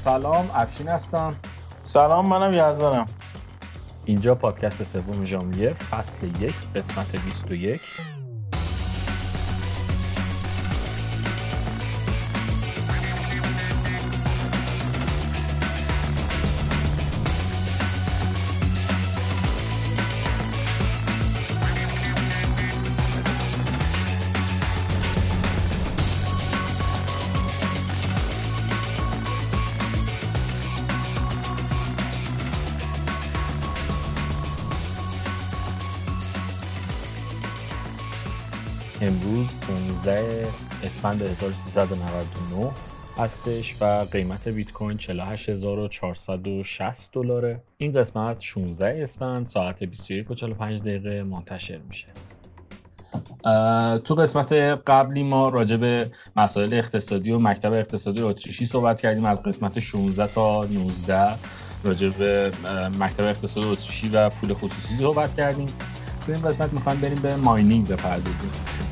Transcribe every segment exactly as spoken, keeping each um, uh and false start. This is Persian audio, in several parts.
سلام، افشین هستم. سلام، منم یزدانم. اینجا پادکست سوم ژانویه فصل یک قسمت بیست و یک. امروز پانزده اسفند هزار و سیصد و نود و نه هستش و قیمت بیت کوین چهل و هشت هزار و چهارصد و شصت دلاره. این قسمت شانزده اسفند ساعت بیست و یک و چهل و پنج دقیقه منتشر میشه. تو قسمت قبلی ما راجع به مسائل اقتصادی و مکتب اقتصادی اتریشی صحبت کردیم. از قسمت شانزده تا نوزده راجع به مکتب اقتصادی اتریشی و پول خصوصی صحبت کردیم. تو این قسمت میخوایم بریم به ماینینگ بپردازیم.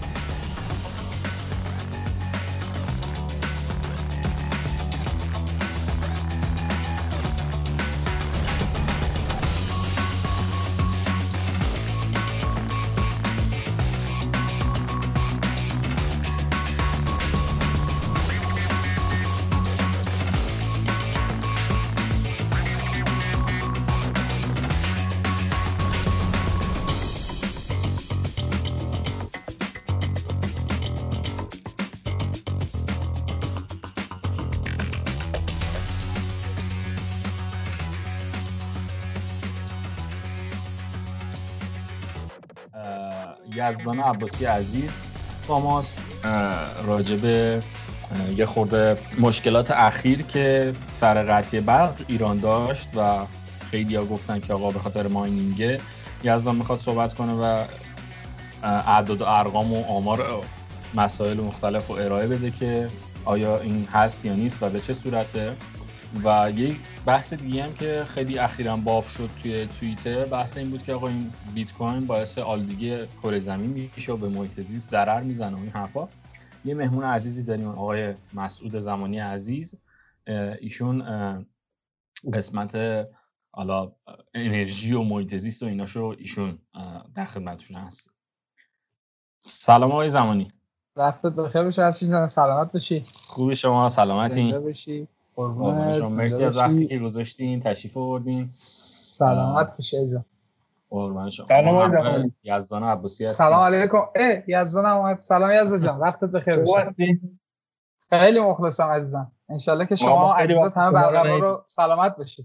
یزدان عباسی عزیز با ماست راجع به یه خورده مشکلات اخیر که سر قطعی برق ایران داشت و خیلی ها گفتن که آقا به خاطر ماینینگه. یزدان میخواد صحبت کنه و اعداد و ارقام و آمار مسائل مختلف رو ارائه بده که آیا این هست یا نیست و به چه صورته. و یک بحث دیگه هم که خیلی اخیراً باب شد توی توییتر، بحث این بود که آقا این بیت کوین باعث آلودگی کره زمین میشه و به محیط زیست ضرر میزنه و این حرفا. یه مهمون عزیزی داریم، آقای مسعود زمانی عزیز. ایشون قسمت حالا انرژی و محیط زیست و ایناشو ایشون در خدمتشون هست. سلام آقای زمانی. وقتت بخیر باشه افشین، سلامت باشی. خوبی شما؟ سلامتی؟ زنده باشی. قربونت. مرسی از وقتی که گذاشتین، تشریف آوردین. سلامت باشی عزیزم. قربان شما. سلام علیکم. یزدان عباسی هستم. سلام علیکم. اه یزدان اومد. سلام یزدان جان، وقتت بخیر باشه. خیلی مخلصم عزیزم. ان شاءالله که شما عزیزات همه برقرار رو سلامت باشید.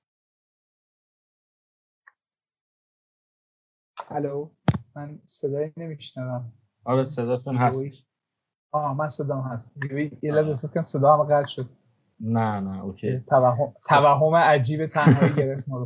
الو، من صدایی نمیشنوم. آره صداتون هست. آه من صدام هست. یه لحظه احساس کنم صدا هم قطع شد. نه نه اوکی. توهم توهم عجیب تنهایی گرفت ما رو.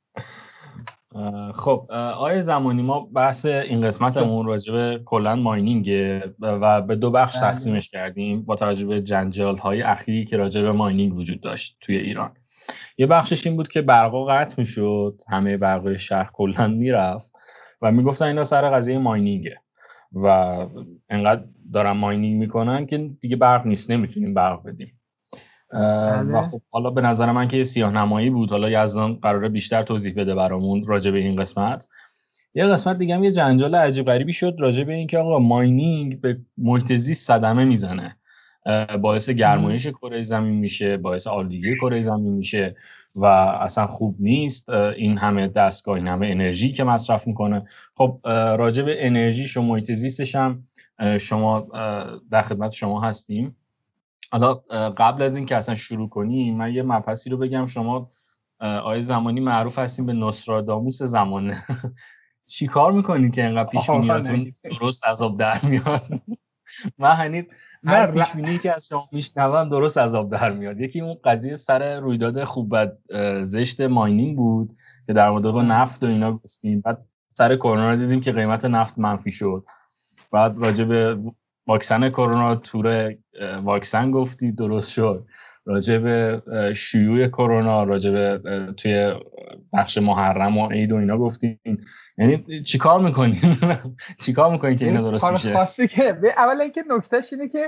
خب آقای زمانی، ما بحث این قسمتمون راجع به کلا ماینینگ و به دو بخش تقسیمش کردیم با توجه به جنجال‌های اخیری که راجع به ماینینگ وجود داشت توی ایران. یه بخشش این بود که برقا قطع میشد، همه برقای شهر کلا میرفت و میگفتن اینا سر قضیه ماینینگه و انقدر دارن ماینینگ میکنن که دیگه برق نیست، نمیتونیم برق بدیم. و خب حالا به نظر من که یه سیاه‌نمایی بود. حالا یزدان قراره بیشتر توضیح بده برامون راجع به این قسمت. یه قسمت دیگه هم یه جنجال عجیب غریبی شد راجع به این که آقا ماینینگ به محیط زیست صدمه میزنه، باعث گرمایش کره زمین میشه، باعث آلودگی کره زمین میشه و اصلا خوب نیست. این همه دستگاه، این همه انرژی که مصرف میکنه. خب راجع به انرژیش و محیط زیستش هم شما در خدمت شما هستیم. حالا قبل از این که اصلا شروع کنیم من یه مبحثی رو بگم. شما آقای زمانی معروف هستین به نوستراداموس زمانه. چی کار میکنین که اینقدر پیشبینیاتون درست از آب در میاد؟ من هنید هر پیشبینی که از شما میشنوم درست از آب در میاد. یکی اون قضیه سر رویداد خوب بد زشت ماینینگ بود که در مورد نفت و اینا گفتیم. بعد سر کرونا دیدیم که قیمت نفت منفی شد. بعد راجع به واکسن کرونا تور واکسن گفتی درست شد. راجع به شیوع کرونا، راجع به توی بخش محرم و عید و اینا گفتیم. یعنی چیکار میکنین؟ چیکار میکنین که اینا درست میشه؟ خاصی که اولا اینکه نکتهش اینه که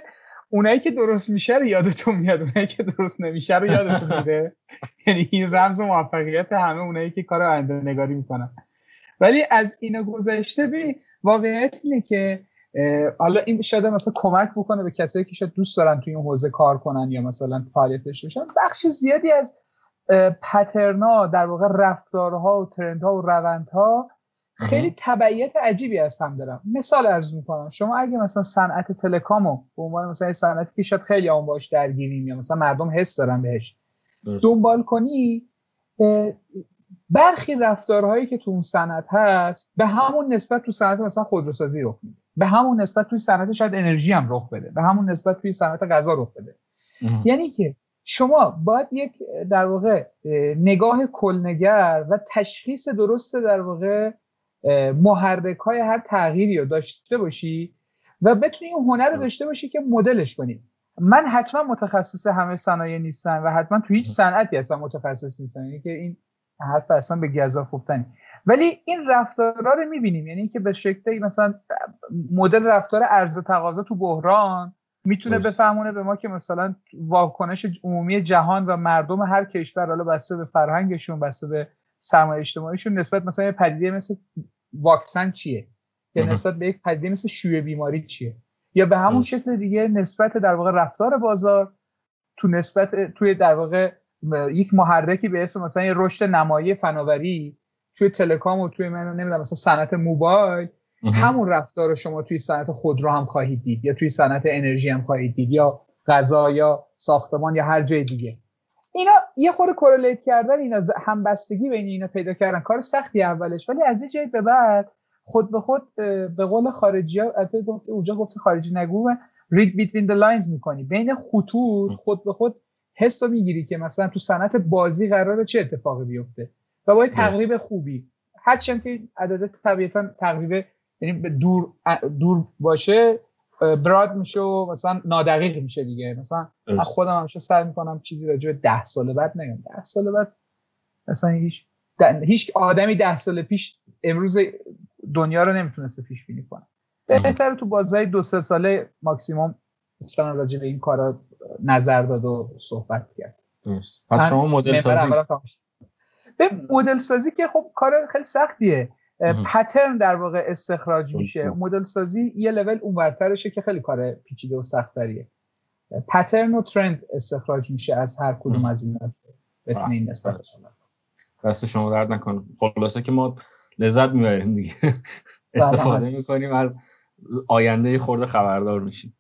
اونایی که درست میشه رو یادتون میاد، اونایی که درست نمیشه رو یادتون میره. یعنی این رمز موفقیت همه اونایی که کار آینده نگاری میکنن. ولی از اینا گذشته ببین واقعیت اینه که حالا این شاید مثلا کمک بکنه به کسایی که شاید دوست دارن توی این حوزه کار کنن یا مثلا فعالیت داشته باشن. بخش زیادی از پترنا در واقع رفتارها و ترندها و روندها خیلی تبعیت عجیبی از هم دارن. مثال عرض میکنم، شما اگه مثلا صنعت تلکامو به عنوان مثلا صنعتی که شاید خیلی اون باش درگیریم یا مثلا مردم حس دارن بهش دنبال کنی، برخی رفتارهایی که تو اون صنعت هست به همون نسبت تو صنعت مثلا خودروسازی رخ میده، به همون نسبت توی صنعت شاید انرژی هم رخ بده، به همون نسبت توی صنعت غذا رخ بده. یعنی که شما باید یک در واقع نگاه کلنگر و تشخیص درست در واقع محرک‌های هر تغییری رو داشته باشی و بتونی اون هنر رو داشته باشی که مدلش کنی. من حتما متخصص همه صنایع نیستم و حتما تو هیچ صنعتی اصلا متخصص نیستم، یعنی که این حرف اصلا به گزاف گفتنی، ولی این رفتارا رو می‌بینیم. یعنی اینکه به شکلی مثلا مدل رفتار عرضه و تقاضا تو بحران میتونه بفهمونه به ما که مثلا واکنش عمومی جهان و مردم هر کشور، حالا بسته به فرهنگشون، بسته به سرمایه اجتماعیشون، نسبت مثلا یه پدیده مثل واکسن چیه، یا نسبت به یک پدیده مثل شیوع بیماری چیه، یا به همون شکل دیگه نسبت در واقع رفتار بازار تو نسبت توی در واقع یک محرکی به اسم مثلا یه رشد نمایی فناوری توی تلکام و توی من نمیدونم مثلا صنعت موبایل، همون رفتار رو شما توی صنعت خودرو هم خواهید دید، یا توی صنعت انرژی هم خواهید دید، یا غذا یا ساختمان یا هر جای دیگه. اینا یه خورده کورلیت کردن، اینا همبستگی بین اینا پیدا کردن کار سختی اولش، ولی از یه جایی به بعد خود به خود به قول خارجی‌ها، البته گفت اونجا گفت خارجی نگو، read between the lines می‌کنی، بین خطوط خود به خود حس رو می‌گیری که مثلا تو صنعت بازی قراره چه اتفاقی بیفته و با تقریب خوبی، هرچند که عدد طبیعتاً تقریبا یعنی دور دور باشه براد میشه و مثلا نادقیق میشه دیگه. مثلا من خودم همیشه سعی میکنم چیزی راجع به ده سال بعد نگم. ده سال بعد مثلا هیچ هیچ آدمی ده سال پیش امروز دنیا رو نمیتونسته پیش بینی کنه. بهتره تو بازهای دو سه ساله ماکسیموم مثلا راجع به این کارا نظر داد و صحبت کرد. درست. پس شما مدل سازی به مدل سازی که خب کار خیلی سختیه. پترن در واقع استخراج میشه. مدل سازی یه لول اونورترشه که خیلی کار پیچیده و سخت‌تریه. پترن و ترند استخراج میشه از هر کدوم از اینا. بتونین استفاده کنید. دست شما درد نکنه. خلاصه که ما لذت میبریم دیگه. استفاده میکنیم، از آینده خورده خبردار میشیم.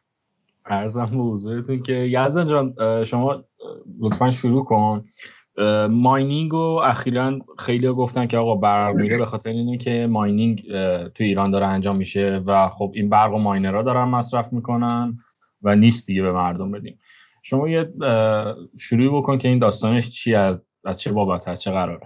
عرضم به حضورتون که یزدان جان شما لطفاً شروع کن. ماینینگ رو اخیراً خیلی گفتن که آقا برق میره به خاطر اینه که ماینینگ تو ایران داره انجام میشه و خب این برق و ماینرها دارن مصرف میکنن و نیست دیگه به مردم بدیم. شما یه شروع بکن که این داستانش چی، از از چه بابت، از چه قراره؟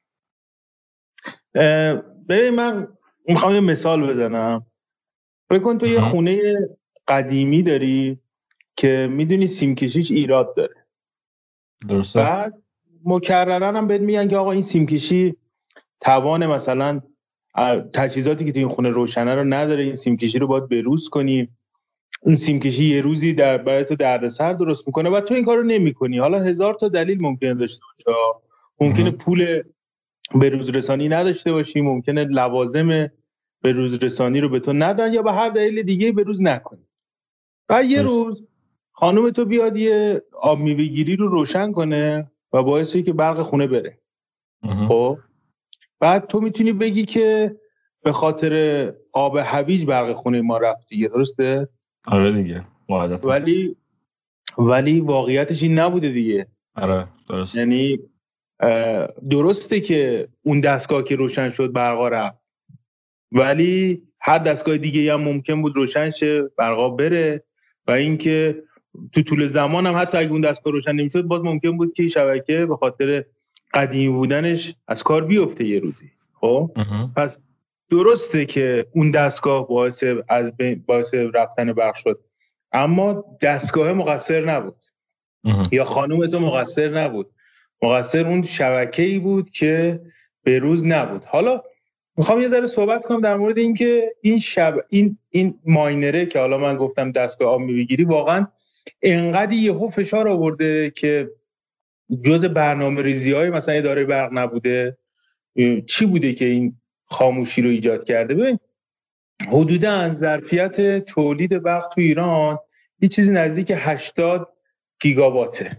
ببین من میخوام یه مثال بزنم. فکر کن تو یه خونه قدیمی داری که میدونی سیم کشیش ایراد داره. درسته. بعد مکررن هم بهت میگن که آقا این سیم کشی توان مثلا تجهیزاتی که تو این خونه روشنه رو نداره، این سیم کشی رو باید بروز کنی، این سیم کشی یه روزی در برای تو دردسر درست میکنه و تو این کارو نمیکنی. حالا هزار تا دلیل ممکنه داشته باشه، ممکنه پول بروز رسانی نداشته باشی، ممکنه لوازم بروز رسانی رو به تو ندن یا به هر دلیل دیگه بروز نکنی. بعد یه روز خانم تو بیاد یه آب میوه گیری رو روشن کنه و باعث شه که برق خونه بره. خب بعد تو میتونی بگی که به خاطر آب هویج برق خونه ما رفت دیگه، درسته؟ آره دیگه واقعیت. ولی ولی واقعیتش این نبوده دیگه. آره درست. یعنی درسته که اون دستگاه که روشن شد برقا رفت، ولی هر دستگاه دیگه هم ممکن بود روشن شه برقا بره و اینکه تو طول زمان هم حتی اگه اون دستگاه روشن نمیشد باز ممکن بود که شبکه به خاطر قدیمی بودنش از کار بیفته یه روزی. خب پس درسته که اون دستگاه باعث از باعث رفتن برق شد، اما دستگاه مقصر نبود یا خانم تو مقصر نبود، مقصر اون شبکه‌ای بود که به روز نبود. حالا میخوام یه ذره صحبت کنم در مورد اینکه این شب این این ماینره که حالا من گفتم دستگاه آب میگیری واقعا انقدر یهو فشار آورده که جز برنامه ریزی های مثلا اداره برق نبوده. چی بوده که این خاموشی رو ایجاد کرده؟ ببین حدوداً ظرفیت تولید برق تو ایران یه چیزی نزدیک هشتاد گیگاواته.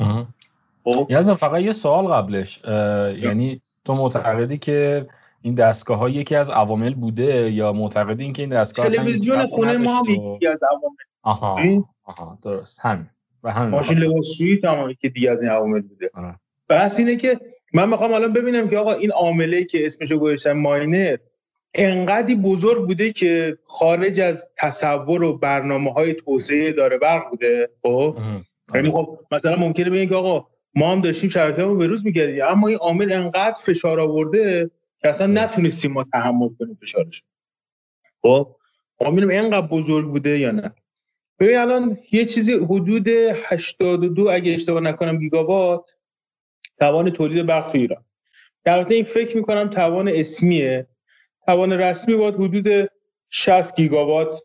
یعنی فقط یه سوال قبلش، یعنی تو معتقدی که این دستگاه ها یکی از عوامل بوده یا معتقدی این که این دستگاه تلویزیون خونه ما هم یکی از عوامل؟ آها آها درست، همین و همین ماشین لباسشویی تمامی که دیگه از این عوامل بوده. بحث اینه که من میخوام الان ببینم که آقا این عاملی که اسمشو گذاشتن ماینر انقدی بزرگ بوده که خارج از تصور و برنامه‌های توسعه اداره برق بوده. خب یعنی خب مثلا ممکنه بگین که آقا ما هم داشتیم شبکه‌مون به روز می‌کردیم، اما این عامل انقدر فشار آورده که اصلا نتونستیم ما تحمل کنیم فشارش. خب عامل اینقدر بزرگ بوده یا نه؟ ببین الان یه چیزی حدود هشتاد و دو اگه اشتباه نکنم گیگاوات توان تولید برق تو ایران. البته این فکر می‌کنم توان اسمیه، توان رسمی باید حدود شصت گیگاوات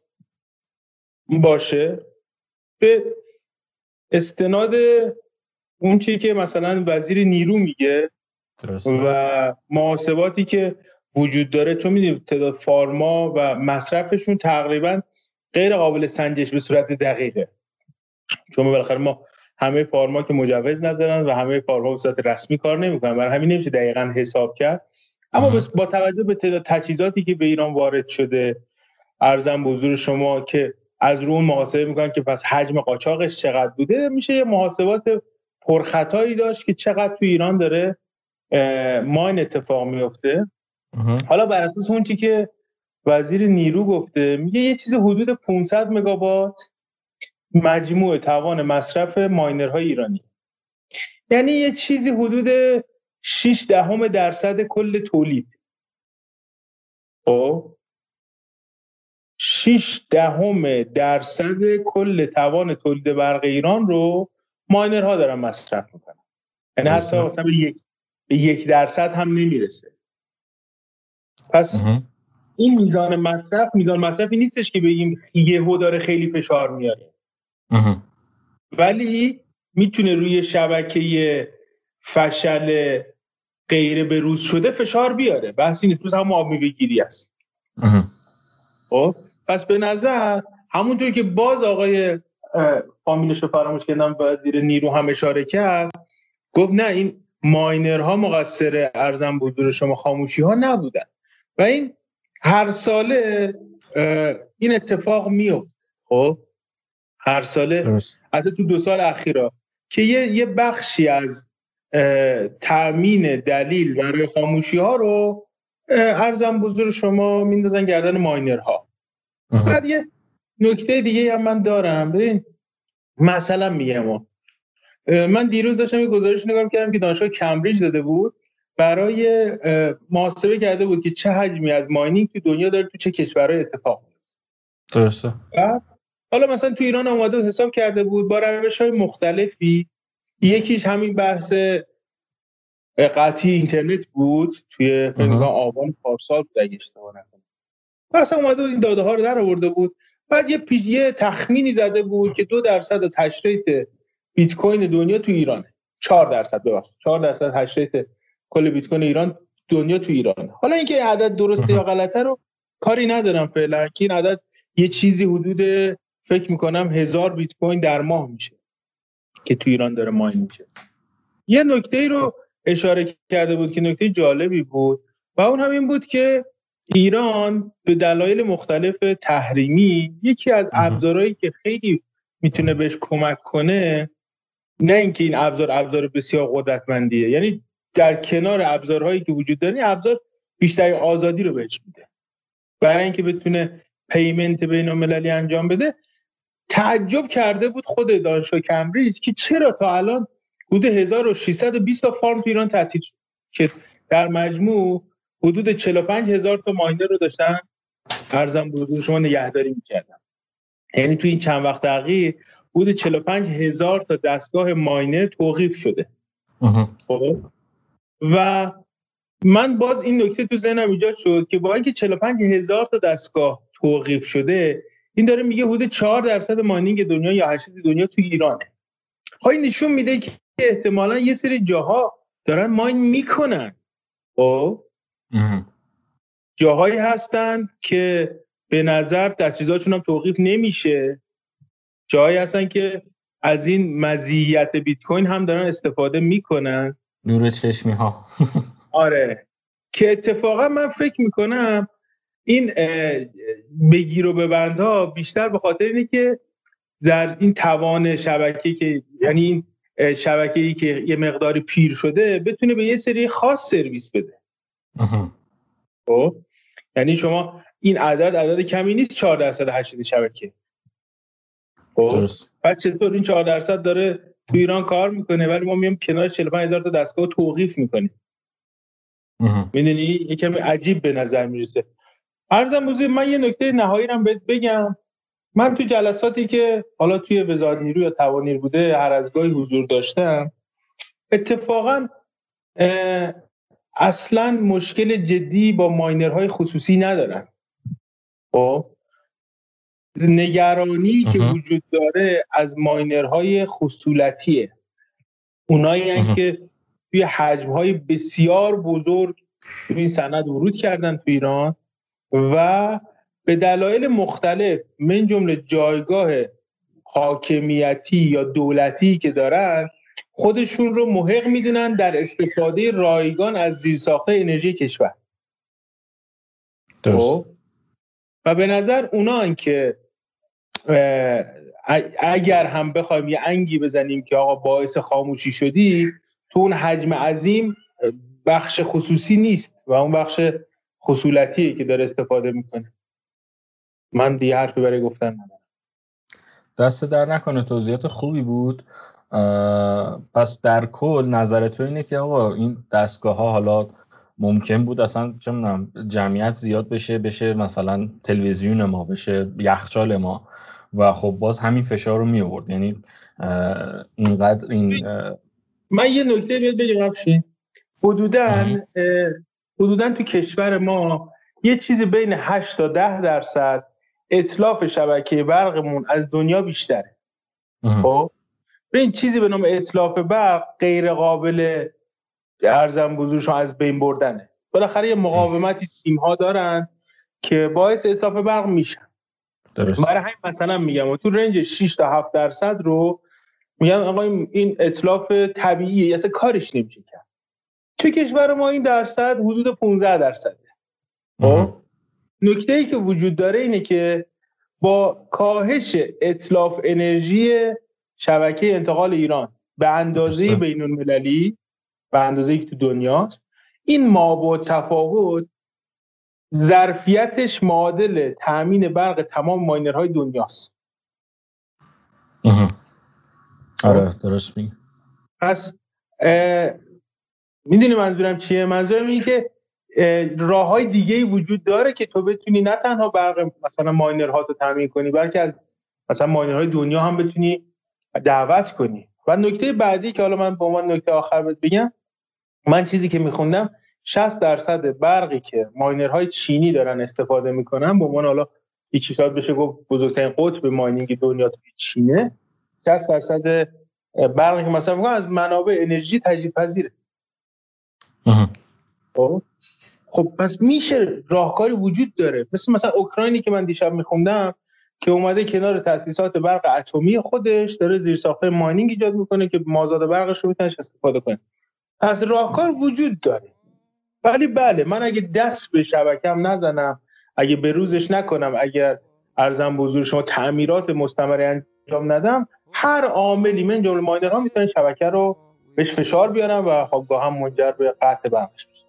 باشه. به استناد اون چیزی که مثلا وزیر نیرو میگه و محاسباتی که وجود داره، چون میدونید تعداد فارما و مصرفشون تقریبا غیر قابل سنجش به صورت دقیقه، چون بالاخره ما همه فارما که مجوز ندارن و همه فارما به صورت رسمی کار نمیکنن، برای همین نمیشه دقیقاً حساب کرد. اما با توجه به تعداد تجهیزاتی که به ایران وارد شده، ارزم به حضور شما که از رو اون محاسبه میکنن که پس حجم قاچاقش چقدر بوده، میشه یه محاسبات پرخطایی داشت که چقدر تو ایران داره ماین اتفاق میفته. حالا بر اساس اون چیزی که وزیر نیرو گفته، میگه یه چیز حدود پانصد مگاوات مجموع توان مصرف ماینرهای ایرانی، یعنی یه چیزی حدود شش دهم درصد کل تولید. او شش دهم درصد کل توان تولید برق ایران رو ماینرها دارن مصرف میکنن، یعنی حتی مثلا به یک به یک درصد هم نمیرسه. پس این میزان مصرف میزان مصرفی نیستش که بگیم یهو داره خیلی فشار میاره، ولی میتونه روی شبکه فشل غیر بروز شده فشار بیاره. بحثی نیست، بس هم آب میگیری است. خب پس به نظر همونطور که باز آقای فامیلش رو فراموش کردم وزیر نیرو هم اشاره کرد، گفت نه این ماینرها مقصر ارزم به حضور شما خاموشی ها نبودن و این هر ساله این اتفاق میفته. خب هر ساله حتی تو دو سال اخیرا که یه یه بخشی از تأمین دلیل برای خاموشی ها رو ارزم به حضور شما میندازن گردن ماینرها. بعد یه نکته دیگه هم من دارم. ببین مثلا میگم من دیروز داشتم یه گزارش نگاه کردم که دانشگاه کمبریج داده بود، برای محاسبه کرده بود که چه حجمی از ماینینگ تو دنیا داره تو چه کشورهای اتفاق میفته. درسته. حالا مثلا تو ایران اومده حساب کرده بود با روش‌های مختلفی. یکیش همین بحث قطعی اینترنت بود توی فکر آبان پارسال بود اگه اشتباه نکنم. مثلا اومده این داده ها رو در آورده بود، بعد یه پیجیه تخمینی زده بود که دو درصد از هش ریت بیت کوین دنیا تو ایرانه. چهار درصد ببخشید چهار درصد هش ریت کل بیت کوین ایران دنیا تو ایرانه. حالا اینکه عدد درسته یا غلطه رو کاری ندارم فعلا، که این عدد یه چیزی حدود فکر میکنم هزار بیت کوین در ماه میشه که تو ایران داره ماین میشه. یه نکته رو اشاره کرده بود که نکته جالبی بود و اون همین بود که ایران به دلایل مختلف تحریمی یکی از ابزارهایی که خیلی میتونه بهش کمک کنه، نه اینکه این ابزار ابزار بسیار قدرتمندیه، یعنی در کنار ابزارهایی که وجود داره این ابزار بیشتر آزادی رو بهش میده برای اینکه بتونه پیمنت بین‌المللی انجام بده. تعجب کرده بود خود دانشگاه کمبریج که چرا تا الان حدود هزار و ششصد و بیست تا فارم تو ایران تعطیل شد که در مجموع حدود چهل و پنج هزار تا ماینر رو داشتن ارزم به حضور شما نگهداری می‌کردن. یعنی تو این چند وقت اخیر حدود چهل و پنج هزار تا دستگاه ماینر توقیف شده. خب و من باز این نکته تو ذهنم ایجاد شد که با اینکه چهل و پنج هزار تا دستگاه توقیف شده، این داره میگه حدود چهار درصد ماینینگ دنیا یا هشت دنیا تو ایرانه. های نشون میده که احتمالاً یه سری جاها دارن ماین میکنن. خب جاهایی هستن که به نظر تجهیزاتشون هم توقیف نمیشه، جاهایی هستن که از این مزیت بیت کوین هم دارن استفاده میکنن، نور چشمی ها. آره، که اتفاقا من فکر میکنم این بگیر و ببندها بیشتر به خاطر اینه که در این توان شبکه‌ای که یعنی این شبکه‌ای که یه مقداری پیر شده بتونه به یه سری خاص سرویس بده. خب یعنی شما این عدد عدد کمی نیست، چهار درصد هشت شبکه. خب بعد چطور این چهار درصد داره تو ایران کار میکنه ولی ما میام کنار چهل و پنج هزار تا دستگاه توقیف میکنیم؟ میدونی یکم عجیب به نظر میرسه. عرضم بزرگ من یه نکته نهایی رو بهت بگم. من تو جلساتی که حالا توی وزارت نیرو یا توانیر بوده هر از گاهی حضور داشتم، اتفاقا اصلا مشکل جدی با ماینرهای خصوصی ندارن. خب نگرانی که وجود داره از ماینرهای خصولتیه، اونایی هستن که توی حجم‌های بسیار بزرگ توی این صنعت ورود کردن تو ایران و به دلایل مختلف من جمله جایگاه حاکمیتی یا دولتی که دارن خودشون رو محق میدونن در استفاده رایگان از زیرساخت انرژی کشور. درست. و به نظر اونان که اگر هم بخوایم یه انگی بزنیم که آقا باعث خاموشی شدی، تو اون حجم عظیم بخش خصوصی نیست و اون بخش خصولتیه که داره استفاده میکنه. من دیگه حرفی برای گفتن ندارم. دست در نکنه، توضیحات خوبی بود. پس در کل نظر تو اینه که آقا این دستگاه ها حالا ممکن بود اصلا چه می‌دونم جمعیت زیاد بشه بشه مثلا تلویزیون ما بشه یخچال ما و خب باز همین فشار رو می آورد. یعنی اینقدر این من یه نکته بهت بگم افشین، حدوداً حدوداً تو کشور ما یه چیزی بین هشت تا ده درصد اتلاف شبکه برقمون از دنیا بیشتره. خب به این چیزی به نام اتلاف برق غیر قابل ارزم بزرگش از بین بردنه. بالاخره یه مقاومتی سیم ها دارن که باعث اتلاف برق میشن. درست. برای همین مثلا میگم تو رنج شش تا هفت درصد رو میگم آقا این اتلاف طبیعیه، اصلا کارش نمیشه کرد. تو کشور ما این درصد حدود پانزده درصده. خب نکته‌ای که وجود داره اینه که با کاهش اتلاف انرژی شبکه انتقال ایران به اندازه بین‌المللی، به اندازه‌ای که تو دنیاست، این مابعد تفاوت ظرفیتش معادل تامین برق تمام ماینرهای دنیاست. آره درست میگی. پس میدونی منظورم چیه؟ منظورم اینه که راه‌های دیگه‌ای وجود داره که تو بتونی نه تنها برق مثلا ماینرها رو تامین کنی بلکه از مثلا ماینرهای دنیا هم بتونی دعوت کنی. و نکته بعدی که حالا من به عنوان نکته آخر بهت بگم، من چیزی که میخوندم شصت درصد برقی که ماینرهای چینی دارن استفاده میکنن، به عنوان حالا یکی شاید بشه گفت بزرگترین قطب ماینینگ دنیا توی چینه، شصت درصد برقی که مثلا میگن از منابع انرژی تجدیدپذیره. خب خب پس میشه راهکاری وجود داره، مثل مثلا اوکراینی که من دیشب میخوندم که اومده کنار تأسیسات برق اتمی خودش داره زیرساخت‌های ماینینگ ایجاد میکنه که مازاد برقش رو بتونش استفاده کنه. پس راهکار وجود داره. ولی بله من اگه دست به شبکه‌ام نزنم، اگه به روزش نکنم، اگر ارزم بزرگ شما تعمیرات مستمره انجام ندم، هر عاملی من جمله ماینرها میتونن شبکه رو بهش فشار بیارن و خب هم منجر به قطع برقش بشه.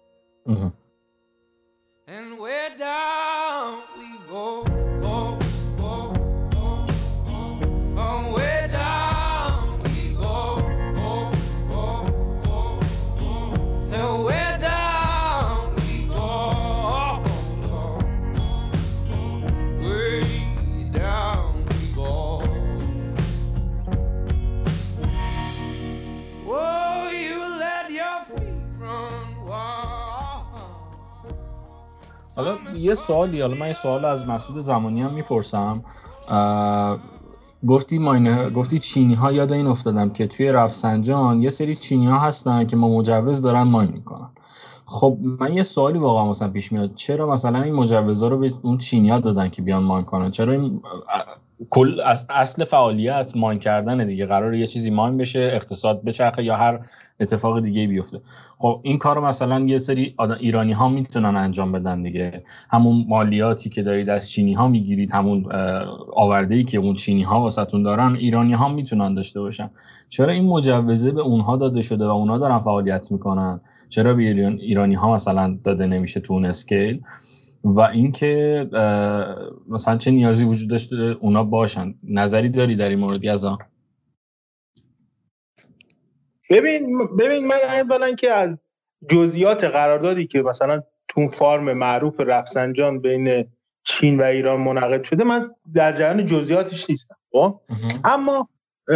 And where down we go, go, go, go, go. Oh, where down we go, go, go, go, go. So where down we go, go, go, go. Way down we go. Oh, you let your feet run wild. حالا یه سوالی، حالا من یه سوال از مسعود زمانی هم میپرسم. گفتی ماینر، گفتی چینی ها، یاد این افتادم که توی رفسنجان یه سری چینی ها هستن که ما مجوز دارن ماین میکنن. خب من یه سوالی واقعا مثلا پیش میاد، چرا مثلا این مجوزا رو به اون چینی ها دادن که بیان ماین کنن؟ چرا این کل اصل فعالیت ماین کردنه دیگه، قراره یه چیزی ماین بشه، اقتصاد بچرخه یا هر اتفاق دیگه بیفته. خب این کارو مثلا یه سری ایرانی ها میتونن انجام بدن دیگه، همون مالیاتی که دارید از چینی ها میگیرید، همون آورده‌ای که اون چینی ها واسهتون دارن، ایرانی ها میتونن داشته باشن. چرا این مجوزه به اونها داده شده و اونها دارن فعالیت میکنن؟ چرا به ایرانی ها مثلا داده نمیشه تو اون اسکیل؟ و اینکه مثلا چه نیازی وجود داشته اونا باشن؟ نظری داری در این مورد یزا؟ ببین ببین من اولا که از جزئیات قراردادی که مثلا تو فارم معروف رفسنجان بین چین و ایران منعقد شده، من در جریان جزئیاتش نیستم. خب اما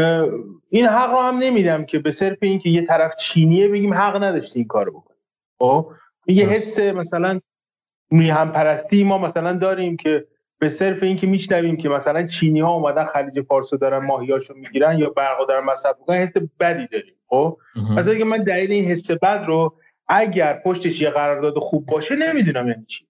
این حق رو هم نمیدم که به صرف این که یه طرف چینیه بگیم حق نداشته این کارو بکنه. خب یه حس مثلا میهم پرستی ما مثلا داریم که به صرف این که میشنویم که مثلا چینی ها اومدن خلیج فارس دارن ماهیاشو میگیرن یا برقو دارن مصرف میکنن، حس بدی داریم. خب مثلا که من دلیل این حس بد رو اگر پشتش یه قرارداد خوب باشه نمیدونم یعنی چی.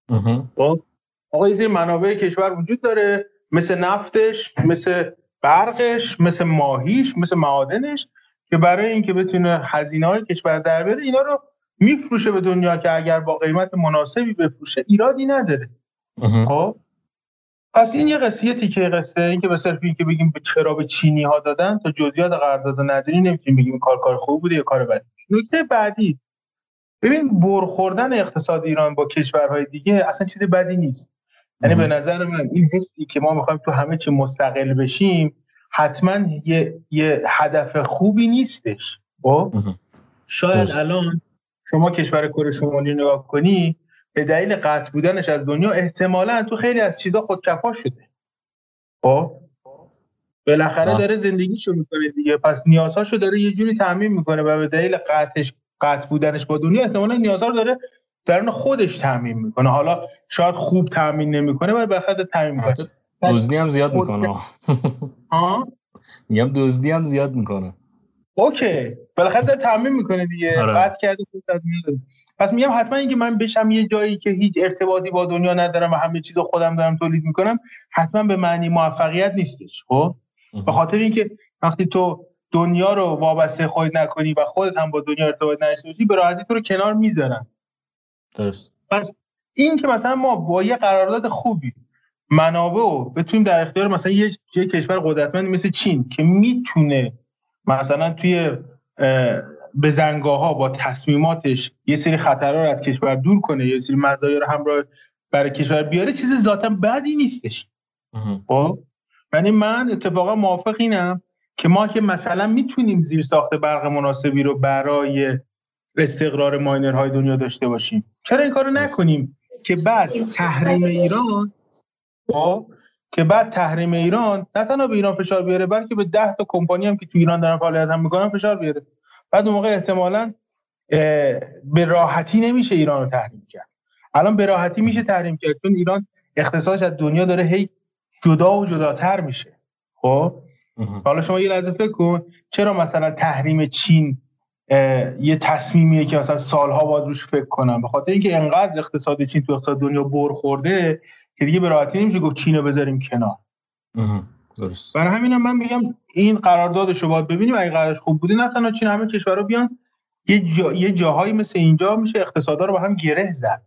خب آقا یه سری منابع کشور وجود داره، مثل نفتش، مثل برقش، مثل ماهیش، مثل معادنش، که برای اینکه بتونه هزینه‌های کشور در بیاره اینا رو میفروشه به دنیا که اگر با قیمت مناسبی بفروشه ایرادی نداره. خب پس این یه قضیه تیکه قصه، این که به صرف این که بگیم چرا به چینی ها دادن تا جزئیات قرارداد نداری نمیتونیم بگیم کار کار خوب بوده یا کار بدی. نکته بعدی، ببین برخوردن اقتصاد ایران با کشورهای دیگه اصلا چیز بدی نیست. یعنی به نظر من این حسی که ما میخوایم تو همه چی مستقل بشیم حتما یه, یه هدف خوبی نیستش. خب شاید الان شما کشور کره شمالی نگاه کنی، به دلیل قطع بودنش از دنیا احتمالاً تو خیلی از چیزا خودکفا شده. خب بالاخره داره زندگیشو میکنه دیگه، پس نیازهاشو داره یه جوری تامین میکنه و به دلیل قطعش قطع بودنش با دنیا احتمالاً نیازها رو داره درون خودش تامین میکنه. حالا شاید خوب تامین نمیکنه ولی بالاخره تامین میکنه. دزدی هم زیاد میکنه. ها میگم دزدی هم زیاد میکنه. اوکی بالاخره داره تامین میکنه دیگه، قطع کرده فرصت میده. پس میگم حتما اینکه من بشم یه جایی که هیچ ارتباطی با دنیا ندارم و همه چیزو خودم دارم تولید میکنم حتما به معنی موفقیت نیستش. خب به خاطر اینکه وقتی تو دنیا رو وابسته خودت نکنی و خودت هم با دنیا ارتباط نداشته باشی، به راحتی تو رو کنار میذارن. درست. پس این که مثلا ما با یه قرارداد خوبی منابع رو بتونیم در اختیار مثلا یه, یه کشور قدرتمند مثل چین که میتونه مثلا توی بزنگاه‌ها با تصمیماتش یه سری خطرها رو از کشور دور کنه، یه سری مزایا رو همراه برای کشور بیاره، چیز ذاتاً بدی نیستش. خب یعنی من اتفاقا موافق اینم که ما که مثلا میتونیم زیر ساخت برق مناسبی رو برای استقرار ماینرهای دنیا داشته باشیم، چرا این کارو نکنیم که بعد تحریم ایران خب که بعد تحریم ایران نه تنها به ایران فشار بیاره بلکه به ده تا کمپانی هم که تو ایران دارن فعالیت هم میکنن فشار بیاره. بعد اون موقع احتمالاً به راحتی نمیشه ایران رو تحریم کرد. الان به راحتی میشه تحریم کرد چون ایران اقتصادش از دنیا داره هی جدا و جداتر میشه. خب حالا شما یه لحظه فکر کن چرا مثلا تحریم چین یه تصمیمیه که مثلا سالها باید روش فکر کنم، به خاطر اینکه انقدر اقتصاد چین تو اقتصاد دنیا بر خورده که دیگه به راحتی نمیشه گفت چین رو بذاریم کنار. درست. برای همینم من میگم این قراردادش رو باید ببینیم، اگه قراردادش خوب بوده نه تنها چین همه کشورها بیان یه جا، یه جاهایی مثل اینجا میشه اقتصادا رو با هم گره زد.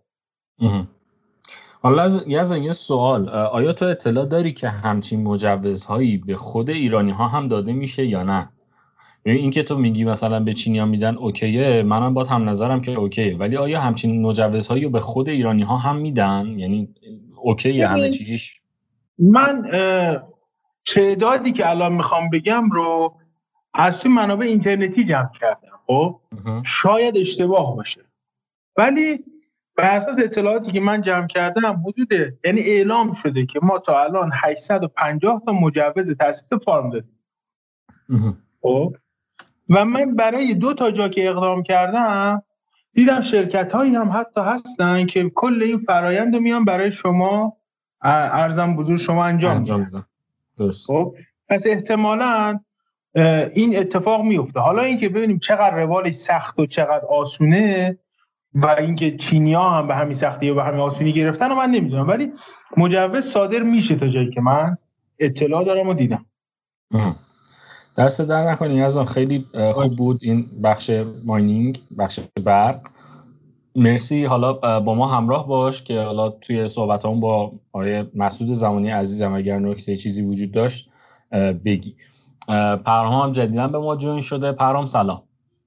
حالا از از یه سوال، آیا تو اطلاع داری که همچین مجوزهایی به خود ایرانی ها هم داده میشه یا نه؟ یعنی این که تو میگی مثلا به چینی‌ها میدن اوکیه، منم با هم نظرم که اوکیه، ولی آیا همچین مجوزهایی رو به خود ایرانی ها هم میدن؟ یعنی اوکیه همه چیزش؟ من تعدادی که الان میخوام بگم رو از توی منابع اینترنتی جمع کردم. خب شاید اشتباه باشه ولی بر اساس اطلاعاتی که من جمع کردم حدود یعنی اعلام شده که ما تا الان هشتصد و پنجاه تا مجوز تأسیس فارم دادیم. خب و من برای دو تا جا که اقدام کردم دیدم شرکت هایی هم حتی هستن که کل این فرایند رو میان برای شما ارزم بزرگ شما انجام میدن. درست. خب پس احتمالاً این اتفاق میفته. حالا اینکه ببینیم چقدر روالش سخت و چقدر آسونه و اینکه چینی‌ها هم به همین سختی و به همین آسونی گرفتن و من نمیدونم، ولی مجوز صادر میشه تا جایی که من اطلاع دارم و دیدم. دست در نکنی از آن خیلی خوب بود این بخش ماینینگ، بخش برق. مرسی. حالا با ما همراه باش که حالا توی صحبتامون با آقای مسعود زمانی عزیزم اگر نکته چیزی وجود داشت بگی. پرهام هم جدیداً به ما جوین شده. پرهام سلام.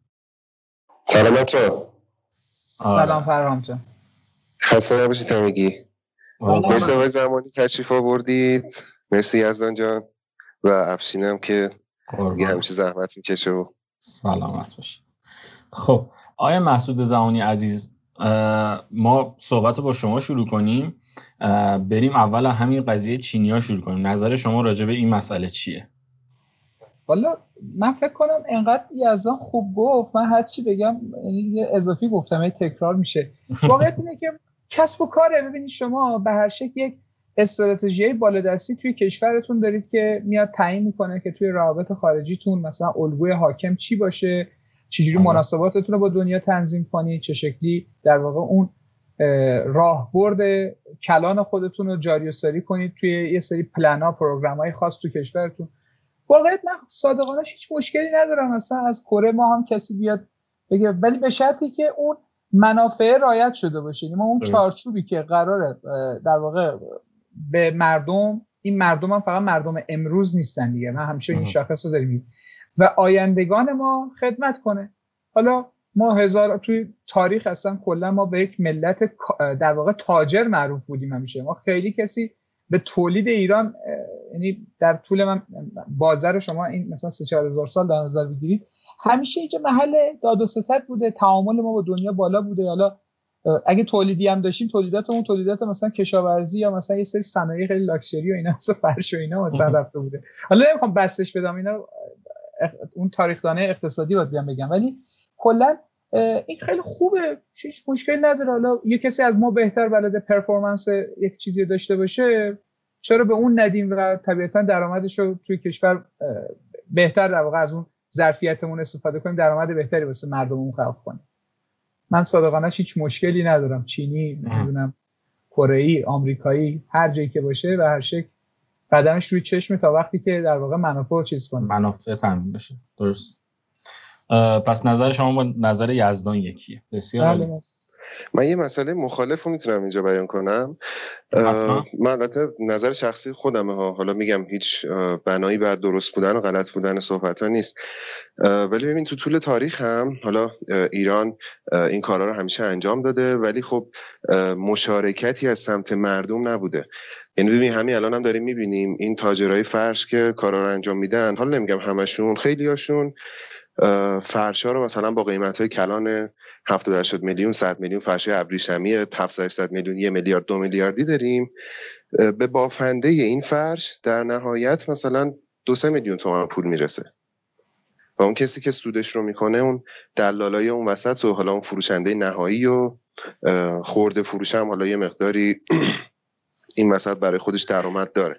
سلامت رو. سلام پرهام جان. خسته نباشید همگی. مرسی آقای زمانی تشریف آوردید. مرسی یزدان جان و افشینم که دیگه همیشه زحمت میکشه و سلامت باشه. خب آقای مسعود زمانی عزیز، ما صحبت با شما شروع کنیم. بریم اول همین قضیه چینی‌ها شروع کنیم. نظر شما راجع به این مسئله چیه؟ والا من فکر کنم انقدر یزدان خوب گفت من هر چی بگم یه اضافی گفتم یه تکرار میشه. واقعیت اینه که کسب و کاره. ببینید شما به هر شکل یک استراتژی بالادستی توی کشورتون دارید که میاد تعیین میکنه که توی روابط خارجیتون مثلا الگوی حاکم چی باشه، چجوری مناسباتتون رو با دنیا تنظیم کنید، چه شکلی در واقع اون راهبرد کلان خودتون رو جاری و ساری کنید توی یه سری پلن‌ها، پروگرام‌های خاص تو کشورتون. واقعیت من صادقانه هیچ مشکلی ندارم مثلا از کره ما هم کسی بیاد بگه، ولی به شرطی که اون منافع رعایت شده باشه. ما اون چارچوبی که قراره در واقع به مردم، این مردم هم فقط مردم امروز نیستن دیگه، من همیشه این شاخص رو داریم و آیندگان ما خدمت کنه. حالا ما هزار توی تاریخ اصلا کلا ما به یک ملت در واقع تاجر معروف بودیم همیشه. ما خیلی کسی به تولید ایران، یعنی در طول من بازار شما این مثلا سه چهار هزار سال در نظر بگیرید همیشه اینجا محل داد و ستد بوده، تعامل ما با دنیا بالا بوده. حالا اگه تولیدی هم داشتیم تولیداتمون تولیدات مثلا کشاورزی یا مثلا یه سری صنایع خیلی لاکچری و اینا مثلا فرش و اینا مثلا رفته بوده. حالا نمیخوام بسش بدم اینا، اون تاریخدانه اقتصادی باید بیان بگم، ولی کلا این خیلی خوبه، هیچ مشکلی نداره. حالا یه کسی از ما بهتر بلده پرفورمنس یک چیزی داشته باشه، چرا به اون ندیم و طبیعتا درآمدش رو توی کشور بهتر در واقع از اون ظرفیتمون استفاده کنیم، درآمد بهتری واسه مردممون خلق کنیم. من صادقانه هیچ مشکلی ندارم. چینی، نمیدونم کره‌ای، آمریکایی، هر جایی که باشه و هر شکل قدمش روی چشم تا وقتی که در واقع منافع چیز کنه، منافع تامین بشه. درست. پس نظر شما با نظر یزدان یکیه. بسیار عالی. من یه مسئله مخالف رو میتونم اینجا بیان کنم. من البته نظر شخصی خودمه ها، حالا میگم هیچ بنایی بر درست بودن و غلط بودن صحبت ها نیست، ولی ببین تو طول تاریخ هم حالا ایران این کارا رو همیشه انجام داده، ولی خب مشارکتی از سمت مردم نبوده. یعنی ببین همین الان هم داریم میبینیم این تاجرای فرش که کارا رو انجام میدن، حالا نمیگم همشون، خیلی هاشون فرشا رو مثلا با قیمت‌های کلان هفتاد هشتاد میلیون، صد میلیون فرش ابریشمی هفتصد هشتصد میلیون، یک میلیارد، دو میلیاردی داریم. به بافنده این فرش در نهایت مثلا دو سه میلیون تومان پول میرسه و اون کسی که سودش رو میکنه اون دلالای اون وسط و حالا اون فروشنده نهایی و خورده فروش هم حالا یه مقداری این وسط برای خودش درآمد داره.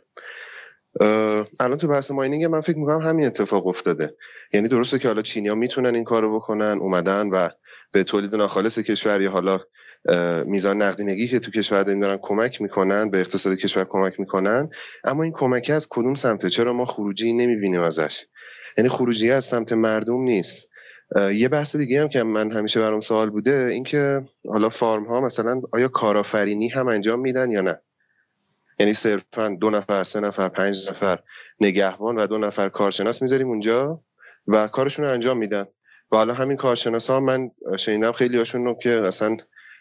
الان تو بحث ماینینگ من فکر میکنم همین اتفاق افتاده. یعنی درسته که حالا چینی‌ها میتونن این کارو بکنن، اومدن و به تولید ناخالص کشور یا حالا میزان نقدینگی که تو کشور داریم دارن کمک میکنن، به اقتصاد کشور کمک میکنن، اما این کمک از کدوم سمته؟ چرا ما خروجی نمیبینیم ازش؟ یعنی خروجی از سمت مردم نیست. یه بحث دیگه هم که من همیشه برام سوال بوده این که حالا فارم ها مثلا آیا کارآفرینی هم انجام میدن یا نه؟ یعنی صرفا دو نفر، سه نفر، پنج نفر نگهبان و دو نفر کارشناس میذاریم اونجا و کارشون رو انجام میدن و حالا همین کارشناس ها من شنیدم خیلی هاشون رو که اصلا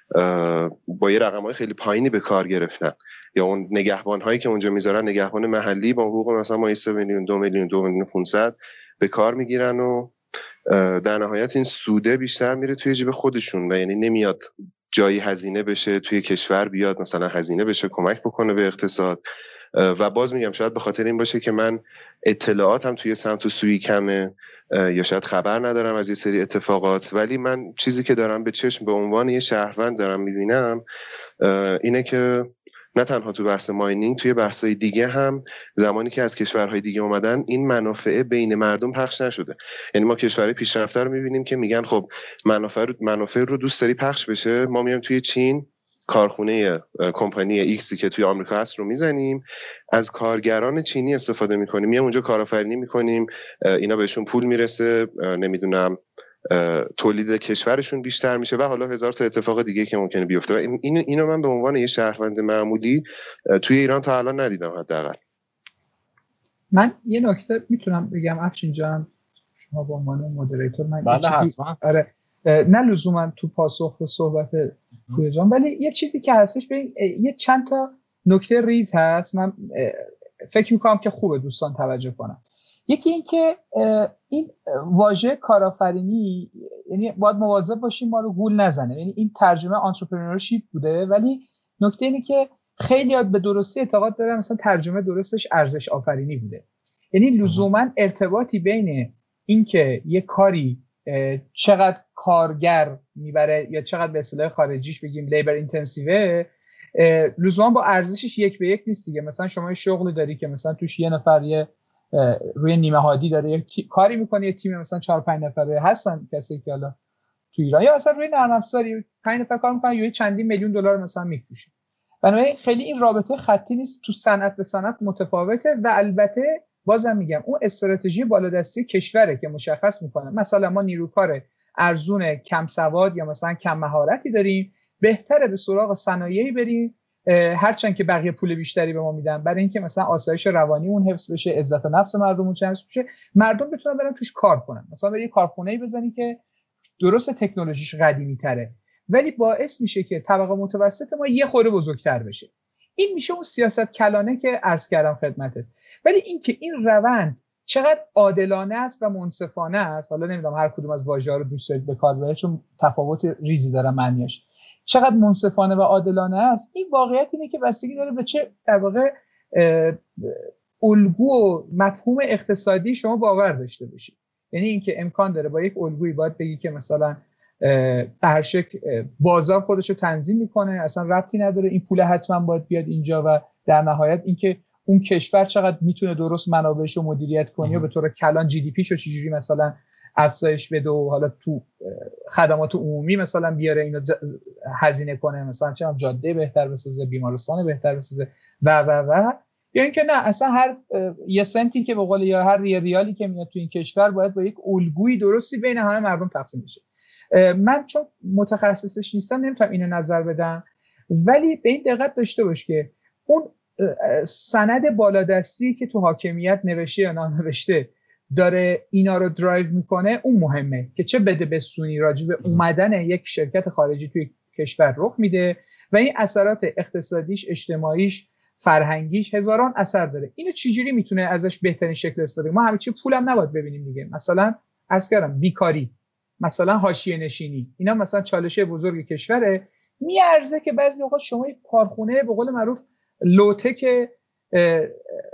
با یه رقم‌های خیلی پایینی به کار گرفتن، یا اون نگهبان هایی که اونجا میذارن نگهبان محلی با حقوق مثلا ما سه میلیون، دو میلیون، دو میلیون و پانصد به کار میگیرن و در نهایت این سوده بیشتر میره توی جیب خودشون و یعنی نمیاد جایی هزینه بشه توی کشور بیاد مثلا هزینه بشه کمک بکنه به اقتصاد و باز میگم شاید به خاطر این باشه که من اطلاعاتم توی سمت و سوی کمه یا شاید خبر ندارم از یه سری اتفاقات، ولی من چیزی که دارم به چشم به عنوان یه شهروند دارم میبینم اینه که نه تنها تو بحث ماینینگ، توی بحث‌های دیگه هم زمانی که از کشورهای دیگه اومدن این منافع بین مردم پخش نشده. یعنی ما کشورهای پیشرفته رو می‌بینیم که میگن خب منافع رو منافع رو دوست داری پخش بشه، ما میایم توی چین کارخونه کمپانی ایکسی که توی آمریکا هست رو میزنیم، از کارگران چینی استفاده میکنیم، میایم اونجا کارآفرینی میکنیم، اینا بهشون پول میرسه، نمیدونم تولید کشورشون بیشتر میشه و حالا هزار تا اتفاق دیگه که ممکنه بیفته. و اینو اینو من به عنوان یه شهروند معمولی توی ایران تا الان ندیدم حداقل. من یه نکته میتونم بگم افشین جان، شما به عنوان مدیریتور، من بله چیزی حتما. آره نه لزوما تو پاسخ به صحبت پویا جان، ولی یه چیزی که هستش، ببین یه چند تا نکته ریز هست من فکر میکنم که خوبه دوستان توجه کنن. یکی این که این واژه کارآفرینی، یعنی باید مواظب باشیم ما رو گول نزنه، یعنی این ترجمه آنترپرنورشیپ بوده، ولی نکته اینه که خیلی به درستی اعتقاد دارن مثلا ترجمه درستش ارزش آفرینی بوده. یعنی لزوما ارتباطی بین این که یه کاری چقدر کارگر میبره یا چقدر به اصطلاح خارجیش بگیم لیبر اینتنسیوه، لزوما با ارزشش یک به یک نیست دیگه. مثلا شما شغلی داری که مثلا توش یه نفر یه روی نیمه هادی داره یک تی... کاری میکنه، یه تیم مثلا چهار پنج نفره هستن کسی که حالا تو ایران، یا مثلا روی نرم افزاری پنج نفر کار میکنن، یا چندین میلیون دلار مثلا میفروشن. بنابراین خیلی این رابطه خطی نیست، تو صنعت به صنعت متفاوته. و البته بازم میگم اون استراتژی بالادستی کشوره که مشخص میکنه مثلا ما نیروکار ارزون کم سواد یا مثلا کم مهارتی داریم، بهتره به سراغ صنایعی بریم هرچند که بقیه پول بیشتری به ما میدن، برای اینکه مثلا آسایش روانی اون حفظ بشه، عزت نفس مردم اون حفظ بشه، مردم بتونن برن توش کار کنن. مثلا بری کارخونه‌ای بزنی که درست تکنولوژیش قدیمی تره ولی باعث میشه که طبقه متوسط ما یه خورده بزرگتر بشه. این میشه اون سیاست کلانه که عرض کردم خدمتت. ولی اینکه این روند چقدر عادلانه است و منصفانه است، حالا نمیدونم هر کدوم از واژه‌ها رو دوست دارید به کار ببرید چون تفاوت ریزی داره معنیش، چقدر منصفانه و عادلانه است، این واقعیت اینه که بستگی داره به چه در واقع الگو و مفهوم اقتصادی شما باور داشته باشید. یعنی اینکه امکان داره با یک الگویی باید بگی که مثلا به هر شکل بازار خودش رو تنظیم میکنه، اصلا ربطی نداره این پول حتما باید بیاد اینجا، و در نهایت اینکه اون کشور چقدر میتونه درست منابعش رو مدیریت کنه و به طور کلان جی دی پی شو چجوری مثلا افزایش بده و حالا تو خدمات عمومی مثلا بیاره اینو هزینه کنه، مثلا چه جاده بهتر بسازه، بیمارستان بهتر بسازه و و و یا اینکه نه اصلا هر یه سنتی که به قول یا هر ریالی که میاد تو این کشور باید با یک الگویی درستی بین همه مردم تقسیم بشه. من چون متخصصش نیستم نمیتونم اینو نظر بدم، ولی به این دقت داشته باش که اون سند بالادستی که تو حاکمیت نوشته یا نانوشته داره اینا رو درایو میکنه، اون مهمه که چه بده بسونی راجع به اومدن یک شرکت خارجی توی کشور رخ میده و این اثرات اقتصادیش، اجتماعیش، فرهنگیش هزاران اثر داره. اینو چجوری میتونه ازش بهترین شکل استفاده کنه؟ ما همه چی پولم نباید ببینیم دیگه. مثلا عرض کردم بیکاری، مثلا حاشیه نشینی، اینا مثلا چالش بزرگ کشوره، میارزه که بعضی اوقات شما یک کارخونه به قول معروف لوتک به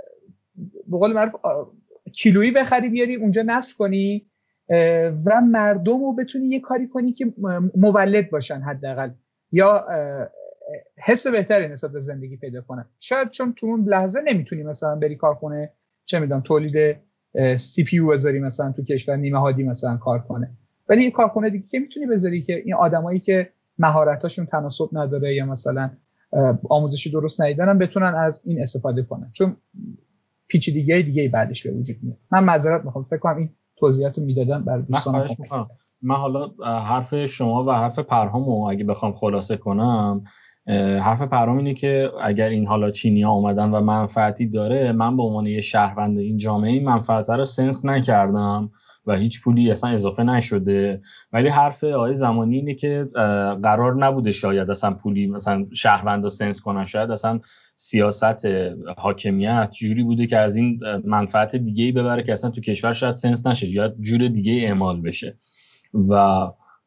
قول معروف کیلویی بخری بیاری اونجا نصب کنی و مردم رو بتونی یه کاری کنی که مولد باشن حداقل، یا حس بهتری نسبت به زندگی پیدا کنن. شاید چون تو اون لحظه نمیتونی مثلا بری کارخونه چه میدونم تولید سی پی یو بذاری مثلا تو کشور نیمه هادی مثلا کار کنه، ولی یه کارخونه دیگه که میتونی بذاری که این آدمایی که مهارتاشون تناسب نداره یا مثلا آموزشی درست ندیدن هم بتونن از این استفاده کنن، چون پیچیدگی دیگه بعدش به وجود میاد. من معذرت میخوام، فکر کنم این توضیحات رو میدادم برای دوستان. من, من حالا حرف شما و حرف پرهامو اگه بخوام خلاصه کنم، حرف پرهام اینه که اگر این حالا چینی‌ها اومدن و منفعتی داره، من به عنوان یه شهروند این جامعه این منفعت رو سنس نکردم و هیچ پولی اصلا اضافه نشده. ولی حرف آقای زمانی اینه که قرار نبوده شاید اصلا پولی مثلا شهروند رو سنس کنن، شاید اصلا سیاست حاکمیت جوری بوده که از این منفعت دیگه‌ای ببره که اصلا تو کشور شاید سنس نشه یا جور دیگه اعمال بشه. و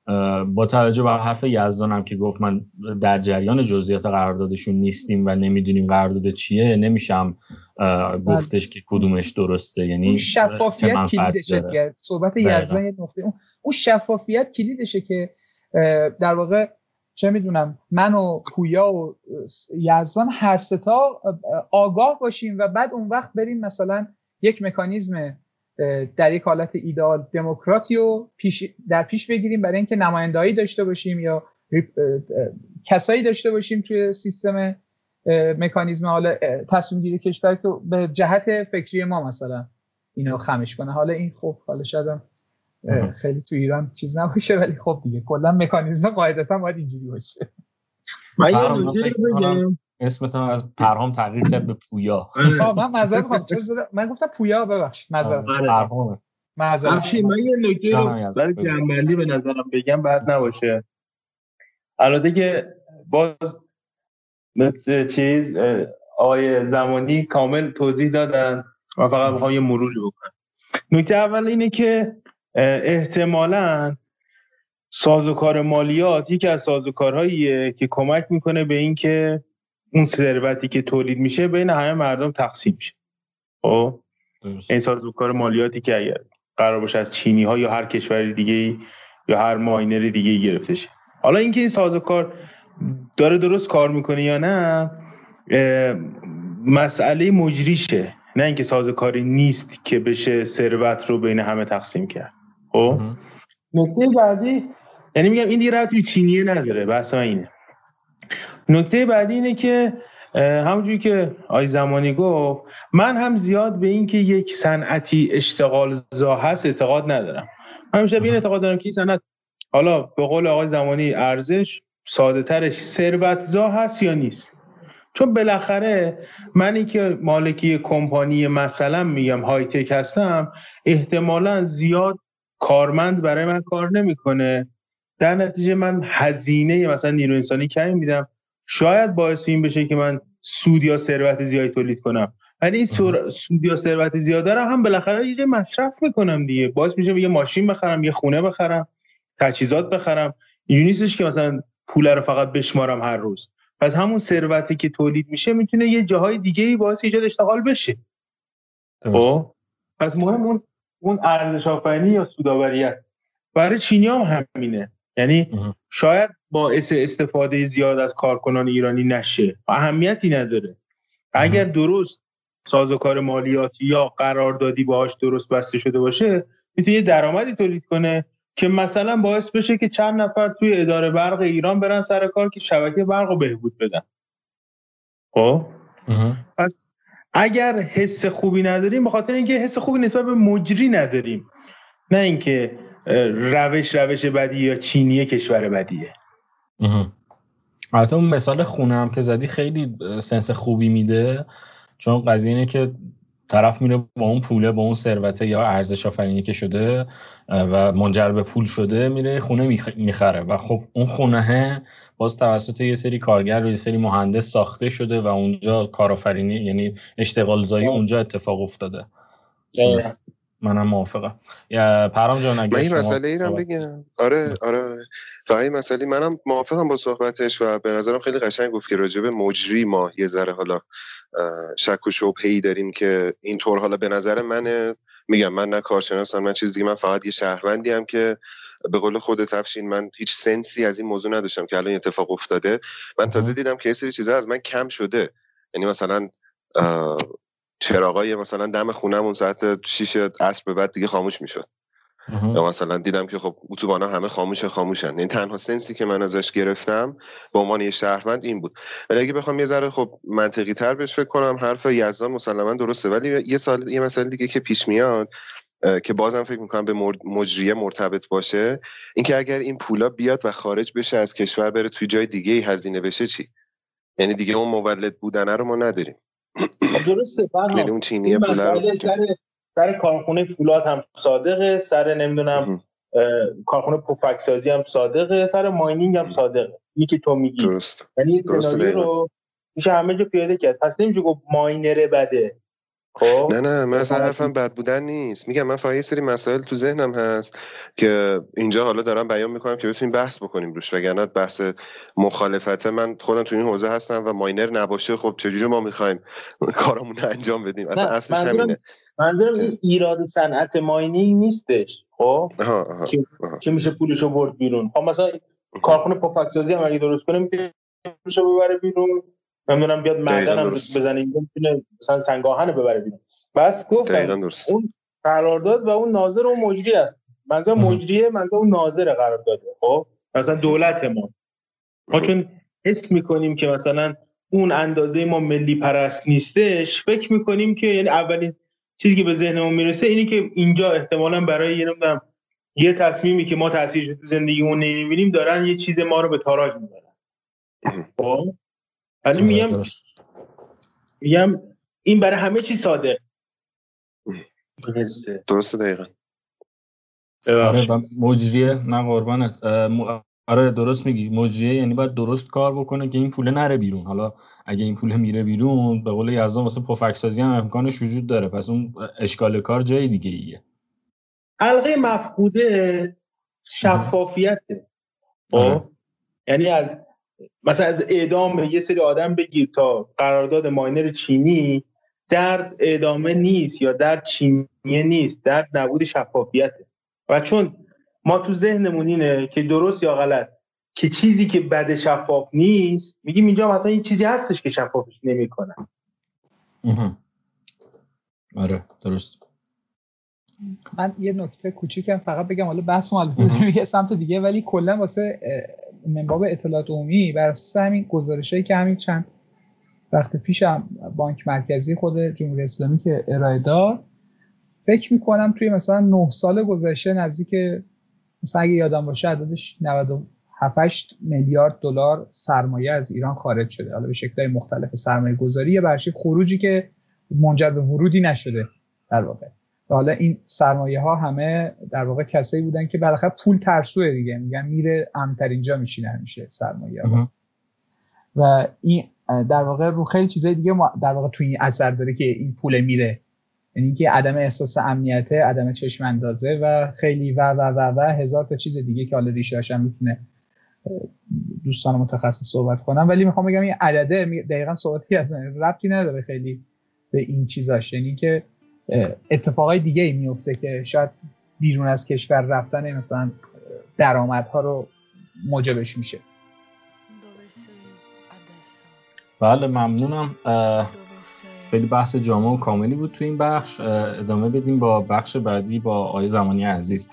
با توجه به حرف یزدان هم که گفت من در جریان جزئیات قراردادشون نیستیم و نمیدونیم قرارداد چیه، نمیشم گفتش که کدومش درسته. یعنی شفافیت کلیدشه که صحبت یزدان یه نقطه اون اون شفافیت کلیدشه که در واقع چه میدونم من و پویا و یزدان هر سه تا آگاه باشیم و بعد اون وقت بریم مثلا یک مکانیزم در یک حالت ایدئال دموکراتی رو پیش در پیش بگیریم برای اینکه نمایندهایی داشته باشیم یا کسایی داشته باشیم توی سیستم مکانیزم حالا تصمیم گیری کشور که به جهت فکری ما مثلا اینو خمش کنه. حالا این خب حالا شاید خیلی تو ایران چیز نباشه ولی خب دیگه کلا مکانیزم قاعدتا باید اینجوری باشه. من یه نکته بگم، اسمتون از پرهام تغییر کرد به پویا. من معذرت میخوام چرا زدم، من گفتم پویا، ببخشید معذرت. پرهام معذرت. من یه نکته برای جنبندی به نظرم بگم بعد نباشه. البته که باز مثل چیز آقای زمانی کامل توضیح دادن، من فقط میخوام یه مروری بکنم. نکته اول اینه که احتمالاً سازوکار مالیات یکی از سازوکارهاییه که کمک میکنه به این که اون ثروتی که تولید میشه بین همه مردم تقسیم میشه. خب این سازوکار مالیاتی که اگر قرار باشه از چینی ها یا هر کشور دیگه یا هر ماینر دیگه گرفته شه، حالا اینکه این سازوکار داره درست کار میکنه یا نه مسئله مجریشه، نه اینکه سازوکاری نیست که بشه ثروت رو بین همه تقسیم کرد. خب نکته بعدی، یعنی میگم این دیگه ربطی به چینیه نداره، بحث من اینه. نکته بعدی اینه که همونجوری که آی زمانی گفت، من هم زیاد به این که یک صنعتی اشتغال زا هست اعتقاد ندارم. من همیشه به این اعتقاد دارم که این صنعت، حالا به قول آقای زمانی ارزش ساده ترش ثروت زا هست یا نیست. چون بالاخره منی که مالکی کمپانی مثلا میگم های تک هستم، احتمالاً زیاد کارمند برای من کار نمیکنه، در نتیجه من هزینه مثلا نیرو انسانی کمی میدم، شاید باعث این بشه که من سود یا ثروت زیادی تولید کنم، ولی این سود یا ثروت زیاده رو هم بالاخره یه مصرف میکنم دیگه، باعث میشه یه ماشین بخرم، یه خونه بخرم، تجهیزات بخرم. اینجوری نیستش که مثلا پول رو فقط بشمارم هر روز. پس همون ثروتی که تولید میشه میتونه یه جاهای دیگه‌ای باعث ایجاد اشتغال بشه. خب پس مهم اون اون ارزش آفرینی یا سودآوریه. برای چینی‌ها هم همینه، یعنی شاید باعث استفاده زیاد از کارکنان ایرانی نشه، اهمیتی نداره. اگر درست سازوکار مالیاتی یا قراردادی باهاش درست بسته شده باشه، میتونه یه درآمدی تولید کنه که مثلا باعث بشه که چند نفر توی اداره برق ایران برن سر کار که شبکه برق رو بهبود بدن. خب پس اگر حس خوبی نداریم به خاطر اینکه حس خوبی نسبت به مجری نداریم، نه اینکه روش روش بدی یا چینی کشور بدیه. البته اون مثال خونه هم که زدی خیلی سنس خوبی میده، چون قضیه اینه که طرف میره با اون پوله، با اون ثروته یا ارزش آفرینی که شده و منجر به پول شده، میره خونه میخره و خب اون خونه باز توسط یه سری کارگر و یه سری مهندس ساخته شده و اونجا کارآفرینی یعنی اشتغال زایی اونجا اتفاق افتاده. منم موافقم. یا پرام جان اگه من این مسئله ای رو بگم. آره آره فقط این مسئله منم موافقم با صحبتش و به نظرم خیلی قشنگ گفت که راجع به مجری ما یه ذره حالا شک و شبهه‌ای داریم که اینطور، حالا به نظر من، میگم من نه کارشناسم من چیز دیگه، من فقط یه شهروندی ام که به قول خودت افشین من هیچ سنسی از این موضوع نداشتم که الان اتفاق افتاده. من تازه دیدم که یه سری چیزا از من کم شده، یعنی مثلا چراغای مثلا دم خونمون ساعت شش عصر به بعد دیگه خاموش میشد، یا مثلا دیدم که خب اتوبانا همه خاموشه خاموشن. این تنها سنسی که من ازش گرفتم به عنوان یه شهروند این بود. ولی اگه بخوام یه ذره خب منطقی تر بهش فکر کنم، حرف یزدان مسلما درسته، ولی یه سال یه مسئله دیگه که پیش میاد که بازم فکر میکنم به مجریه مرتبط باشه، اینکه اگر این پولا بیاد و خارج بشه از کشور بره توی جای دیگه ای هزینه بشه چی؟ یعنی دیگه اون مولد بودنه رو ما نداریم. درسته. یعنی اون چینی پولا رو سر سر کارخونه فولاد هم صادقه، سر نمیدونم کارخونه پفک سازی هم صادقه، سر ماینینگ هم صادقه. این که تو میگی درست. یعنی سناریو رو میشه همه جا پیاده کرد. پس نمیشه گفت ماینر بده، خب نه نه من اصلا حرفم بد بودن نیست، میگم من فقط یه سری مسائل تو ذهنم هست که اینجا حالا دارم بیان میکنم که بتونیم بحث بکنیم روش، وگرنه بحث مخالفته من خودم تو این حوزه هستم و ماینر نباشه خب چجوری ما میخوایم کارامون رو انجام بدیم، اصلا اصلش همینه. منظورم این ایراد صنعت ماینینگ نیستش خب که میشه پولشو برد بیرون. خب مثلا کارخونه پفک سازی هم اگه درست کنه میشه پولشو ببره بیرون، نمیدونم بیاد معدن هم بزنه اینجا میتونه مثلا سنگاهن ببره بیرون. بس گفتم اون قرارداد و اون ناظر و مجری است. منظور مجریه منظور اون ناظر قرارداده. خب مثلا دولت ما ما چون حس میکنیم که مثلا اون اندازه ما ملی پرست نیستش، فکر میکنیم که یعنی اولین چیزی که به ذهنمون میرسه اینی که اینجا احتمالاً برای یه نمیدونم یه تصمیمی که ما تاثیرش تو زندگیمون نمیبینیم دارن یه چیز ما رو به تاراج میبرن. خب یعنی میگم میگم این برای همه چی ساده درسته درسته دقیقاً. آره و مجریه نه قربانت م... آره درست میگی، مجریه یعنی باید درست کار بکنه که این پول نره بیرون. حالا اگه این پول میره بیرون به قول یزدان واسه پفک سازی هم امکانش وجود داره، پس اون اشکال کار جای دیگه ایه. حلقه مفقوده شفافیته. خب یعنی از مثلا از اعدام یه سری آدم بگیر تا قرارداد ماینر چینی، درد اعدامه نیست یا درد چینیه نیست، درد نبود شفافیته. و چون ما تو ذهنمون اینه که درست یا غلط که چیزی که بد شفاف نیست، میگیم اینجا مثلا یه چیزی هستش که شفافش نمی‌کنه. آره درست. من یه نکته کوچیکم فقط بگم، حالا بحث مال یه سمت دیگه، ولی کلا واسه منباب اطلاعات عمومی بر اساس همین گزارشایی که همین چند وقت پیش هم بانک مرکزی خود جمهوری اسلامی که ارائه داد، فکر میکنم توی مثلا نه سال گذشته نزدیک مثلا اگه یادم باشه عددش نود و هفت میلیارد دلار سرمایه از ایران خارج شده، حالا به شکل‌های مختلف سرمایه گذاری یا برشی خروجی که منجر به ورودی نشده در واقع. و حالا این سرمایه ها همه در واقع کسایی بودن که بالاخره پول ترسوه دیگه، میگن میره امن‌ترین جا میشینه همیشه سرمایه ها. و این در واقع رو خیلی چیزای دیگه در واقع توی این اثر داره که این پول میره، یعنی که عدم احساس امنیته، عدم چشم اندازه و خیلی و و و و هزار تا چیز دیگه که حالا ریشه‌اش هم میتونه دوستان متخصص صحبت کنن. ولی میخوام بگم این عدده دقیقاً صحبتی از ربطی نداره خیلی به این چیزاش، یعنی که اتفاقای دیگه ای میفته که شاید بیرون از کشور رفتن مثلا درآمدها رو موجبش میشه. بله ممنونم. خیلی بحث جامع و کاملی بود تو این بخش. ادامه بدیم با بخش بعدی با آقای زمانی عزیز.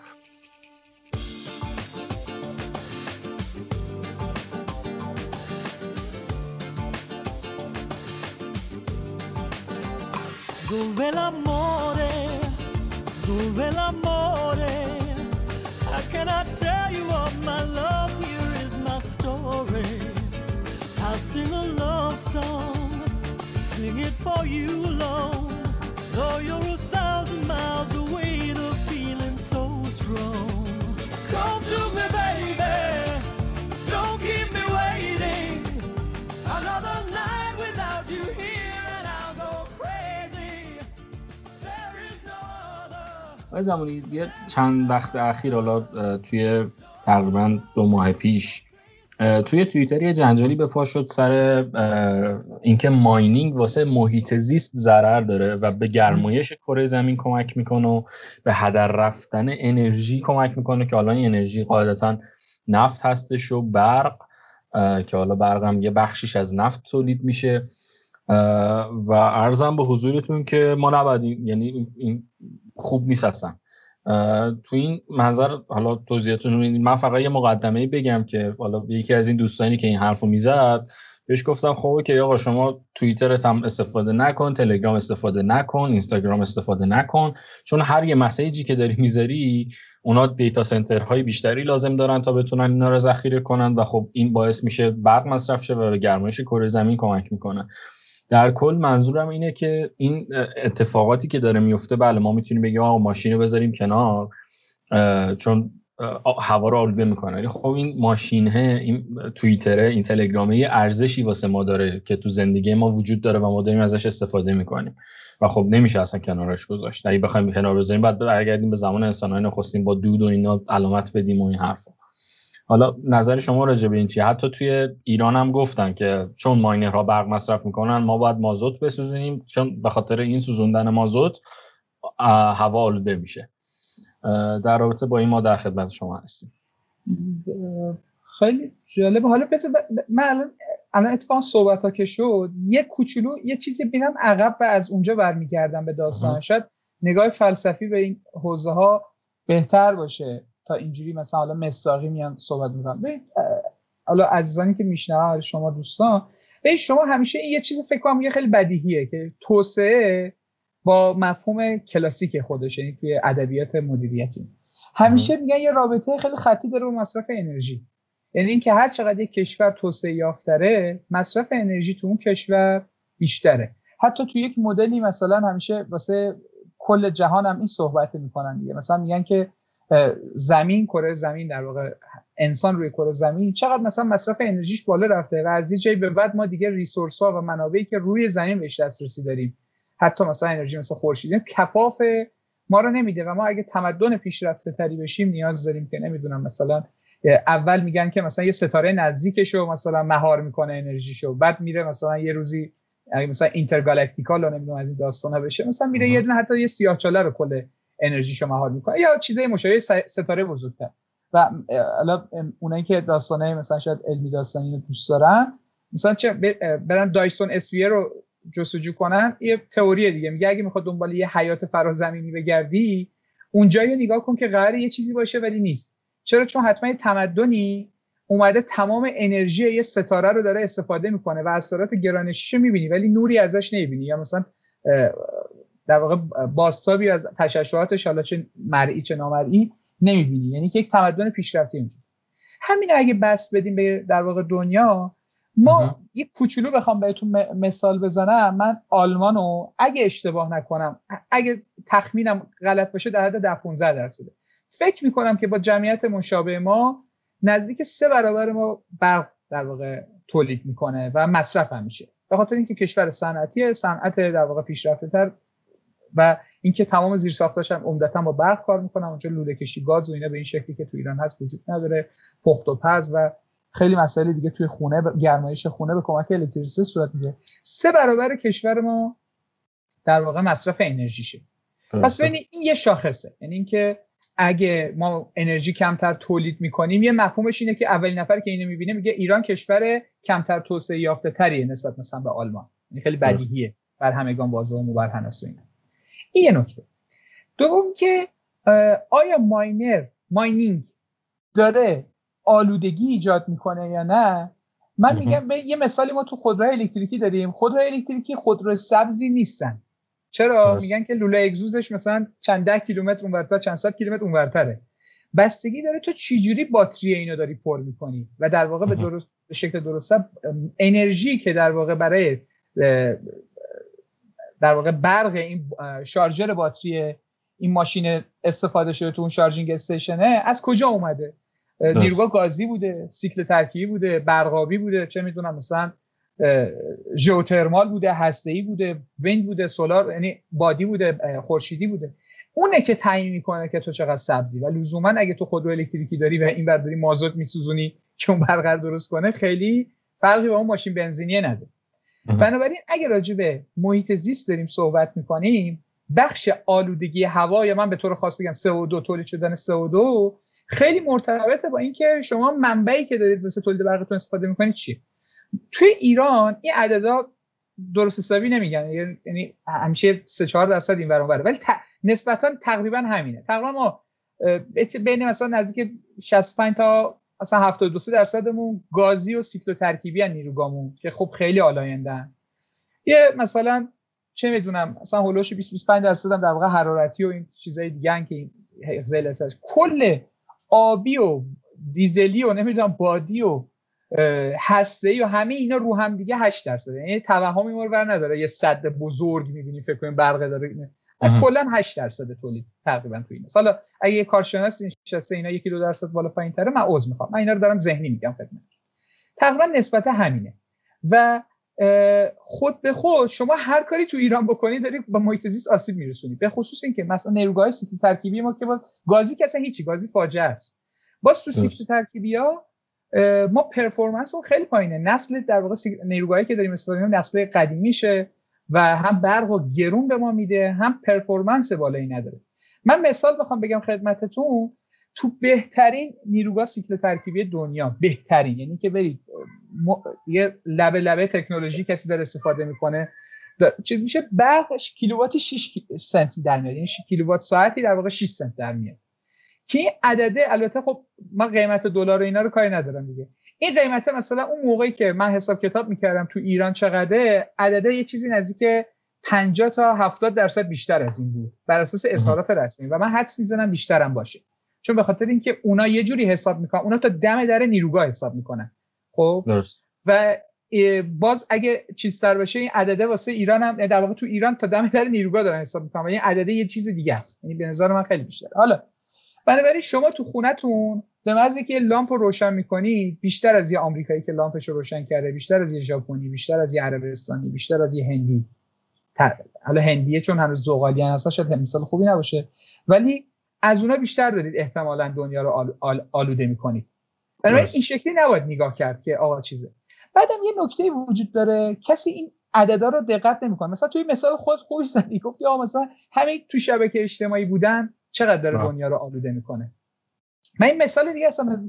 Dove l'amore, dove l'amore, how can I tell you of my love, here is my story. I'll sing a love song, sing it for you alone. Though you're a thousand miles away, the feeling's so strong. Come to me, baby, don't keep me waiting. Another night without you here and I'll go crazy. There is no other. آقای زمانی یه چند وقت اخیر، حالا توی تقریبا دو ماه پیش توی توییتر یه جنجالی به پا شد سر اینکه ماینینگ واسه محیط زیست ضرر داره و به گرمایش کره زمین کمک میکنه و به هدر رفتن انرژی کمک میکنه، که حالا این انرژی قاعدتاً نفت هستش و برق، که حالا برق هم یه بخشیش از نفت تولید میشه. و عرضم به حضورتون که ما نباید، یعنی این خوب نیست اصلا. تو این منظر حالا توضیحاتون میدید. من فقط یه مقدمه‌ای بگم که حالا یکی از این دوستانی که این حرفو میزد بهش گفتم خب که آقا شما توییترت هم استفاده نکن، تلگرام استفاده نکن، اینستاگرام استفاده نکن، چون هر یه مسیجی که داری میذاری اونا دیتا سنترهای بیشتری لازم دارن تا بتونن اینا رو ذخیره کنن و خب این باعث میشه برق مصرف شه و به گرمایش کره زمین کمک میکنه. در کل منظورم اینه که این اتفاقاتی که داره میفته، بله ما میتونیم بگیم آقا ماشین رو بذاریم کنار چون هوا رو آلوده میکنه. ولی خب این ماشینه، این توییتره، این تلگرامه یه ارزشی واسه ما داره که تو زندگی ما وجود داره و ما داریم ازش استفاده میکنیم و خب نمیشه اصلا کنارش گذاشت. اگه بخوایم کنار بذاریم بعد برگردیم به زمان انسان‌های نخستین با دود و اینا علامت بدیم و این حرفا. حالا نظر شما راجع به این چیه؟ حتی توی ایران هم گفتن که چون ماینرها برق مصرف میکنن ما باید مازوت بسوزونیم، چون به خاطر این سوزوندن مازوت هوا آلوده میشه. در رابطه با این ما در خدمت شما هستیم. خیلی جالبه. حالا بذار من الان الان اتفاقا صحبت ها که شد یه کوچولو یه چیزی ببینم عقب و از اونجا برمیگردم به داستان. شاید نگاه فلسفی به این حوزه ها بهتر باشه تا اینجوری مثلا حالا مصداقی میان صحبت میکنم. ببین حالا عزیزانی که میشنون، شما دوستان، ببین شما همیشه این یه چیز فکر کنم یه خیلی بدیهیه که توسعه با مفهوم کلاسیک خودش، یعنی توی ادبیات مدیریتی همیشه میگن یه رابطه خیلی خطی داره با مصرف انرژی. یعنی اینکه هر چقدر یک کشور توسعه یافتره مصرف انرژی تو اون کشور بیشتره. حتی تو یک مدلی مثلا همیشه واسه کل جهان هم این صحبت میکنن دیگه. مثلا میگن که زمین، کره زمین در واقع انسان روی کره زمین چقدر مثلا مصرف انرژیش بالا رفته و از یه جایی به بعد ما دیگه ریسورس‌ها و منابعی که روی زمین بهش دسترسی داریم، حتی مثلا انرژی مثل خورشید، کفاف ما رو نمیده و ما اگه تمدن پیشرفته تری بشیم نیاز داریم که نمیدونم مثلا اول میگن که مثلا یه ستاره نزدیکشو مثلا مهار میکنه انرژیشو، بعد میره مثلا یه روزی اگه مثلا اینترگالاکتیکال رو نمیدونم از این داستانا بشه مثلا میره یه دونه حتی یه سیاه‌چاله رو کل انرژیشو مهار میکنه یا چیزای مشابه ستاره بزرگتر. و حالا اونایی که داستانه مثلا شاید علمی داستانی رو دوست دارن مثلا چه برن دایسون اسفیر رو جستجو کنن، یه تئوری دیگه میگه اگه میخواد دنبال یه حیات فرازمینی بگردی اونجایی نگاه کن که قراره یه چیزی باشه ولی نیست. چرا؟ چون حتما یه تمدنی اومده تمام انرژی یه ستاره رو داره استفاده میکنه و اثرات گرانشیشو میبینی ولی نوری ازش نمیبینی، یا مثلا در واقع بازتابی از تشعشعاتش حالا چه مرئی چه نامرئی نمیبینی. یعنی که یک تمدن پیشرفته اینجا. همین اگه بس بدیم به در واقع دنیا، ما یک کوچولو بخوام بهتون مثال بزنم، من آلمانو اگه اشتباه نکنم، اگه تخمینم غلط باشه در حد ده پانزده درصده، فکر میکنم که با جمعیت مشابه ما نزدیک سه برابر ما برق در واقع تولید میکنه و مصرف هم میشه، به خاطر اینکه کشور صنعتیه، صنعت در واقع پیشرفته تر و اینکه تمام زیرساختاش هم عمدتاً با برق کار میکنن. اونجا لوله کشی گاز و اینا به این شکلی که تو ایران هست وجود نداره، پخت و پز و خیلی مسائل دیگه توی خونه، گرمایش خونه به کمک الکتریسیته صورت میگیره. سه برابر کشور ما در واقع مصرف انرژیشه. پس ببینید این یه شاخصه، یعنی اینکه اگه ما انرژی کمتر تولید میکنیم، یه مفهومش اینه که اولین نفر که اینو میبینه میگه ایران کشور کمتر توسعه یافته تریه نسبت مثلا به آلمان. یعنی خیلی بدیهیه، بر همگان واضحه و مبرهن است. این این یه نکته. دوم که آیا ماینر ماینینگ داره آلودگی ایجاد میکنه یا نه؟ من میگم به یه مثالی ما تو خودروهای الکتریکی داریم. خودروهای الکتریکی خودرو سبزی نیستن. چرا؟ بس. میگن که لوله اگزوزش مثلا چند ده کیلومتر اونورتر، چند صد کیلومتر اونورتره. بستگی داره تو چی جوری باتری اینو داری پر میکنی و در واقع به درست به شکل درست انرژی که در واقع برای در واقع برق این شارژر باتری این ماشین استفاده شده تو اون شارژینگ استیشنه از کجا اومده؟ نیروگاه گازی بوده، سیکل ترکیبی بوده، برقابی بوده، چه میدونم مثلا ژئوترمال بوده، هسته‌ای بوده، ویند بوده، سولار یعنی بادی بوده، خورشیدی بوده. اونه که تعیین میکنه که تو چقدر سبزی. و لزوما اگه تو خودرو الکتریکی داری و این برداری مازوت میسوزونی که اون برق رو درست کنه، خیلی فرقی با اون ماشین بنزینیه نداره. بنابراین اگه راجع به محیط زیست داریم صحبت میکنیم، بخش آلودگی هوا یا من به طور خاص بگم سی او دو، تولید شدن سی او دو، خیلی مرتبطه با اینکه شما منبعی که دارید واسه تولید برقتون استفاده میکنید چیه. توی ایران این عددا درست حسابی نمیگن، یعنی همیشه سه چهار درصد این ور اون ور، ولی ت... نسبتا تقریبا همینه. تقریبا ما بین مثلا نزدیک شصت و پنج تا مثلا هفتاد و دو درصدمون گازی و سیکلو ترکیبی ان نیروگامون که خب خیلی آلایندن. یه مثلا چه میدونم مثلا هولوش بیست تا بیست و پنج درصد هم در واقع حرارتی و این چیزای دیگه ان که غیر اساس کل آبی و دیزلی و نمیدونم بادی و هسته‌ای و همه اینا رو هم دیگه هشت درصد. یعنی توهمی ما رو بر نداره یه سد بزرگ می‌بینی فکر کنیم برق داره. کلا هشت درصد تولید تقریبا تو این. حالا اگه یه کارشناس نشسته اینا یکی دو درصد بالا پایین تره، من عذر میخوام، من اینا رو دارم ذهنی میگم خدمتتون. تقریبا نسبت همینه و خود به خود شما هر کاری تو ایران بکنید دارید با محیط زیست آسیب میرسونید، به خصوص اینکه مثلا نیروگاه سیکل ترکیبی ما که باز گازی که اصلا هیچی، گازی فاجعه است. باز تو سیکل ترکیبی‌ها ما پرفورمنس اون خیلی پایینه. نسل در واقع نیروگاهی که داریم استفاده می‌کنیم نسل قدیمیشه و هم برق و گرون به ما میده، هم پرفورمنس بالایی نداره. من مثال بخوام بگم خدمتتون، تو بهترین نیروگاه سیکل ترکیبی دنیا، بهترین یعنی که برید م... یه لبه لبه تکنولوژی کسی داره استفاده میکنه چیز میشه، برقش کیلووات شش سنت در میاد، یعنی کیلووات ساعتی در واقع شش سنت در میاد که این عدده. البته خب من قیمت دلار و اینا رو کاری ندارم دیگه، این قیمت مثلا اون موقعی که من حساب کتاب میکردم تو ایران چقدره، عدده یه چیزی نزدیک پنجاه تا هفتاد درصد بیشتر از این بود بر اساس اظهارات رسمی و من حدس میزنم بیشترم باشه، چون به خاطر اینکه اونا یه جوری حساب میکنن، اونا تا دم در نیروگاه حساب میکنن. خب درست. و باز اگه چیزتر باشه این عدده واسه ایران هم در واقع تو ایران تا دم در نیروگاه دارن حساب میکنن و این عدده یه چیز دیگه است، یعنی به نظر من خیلی بیشتره. حالا بنابراین شما تو خونتون به محض اینکه لامپ رو روشن میکنید، بیشتر از یه آمریکایی که لامپش رو روشن کرده، بیشتر از یه ژاپنی، بیشتر از یه عربستانی، بیشتر از یه هندی، حالا هندیه چون هنوز زغالیان هستن شاید مثال خوبی نباشه، ولی از اونا بیشتر دارید احتمالاً دنیا رو آل، آل، آلوده میکنید. بنابراین این شکلی نباید نگاه کرد که آقا چیزه. بعدم یه نکته وجود داره، کسی این عددا رو دقت نمیکنه. مثلا توی مثال خود خوش زدی، گفتی آقا مثلا همین تو شبکه اجتماعی بودن چقدر داره دنیا رو آلوده میکنه. من این مثال دیگه هستم،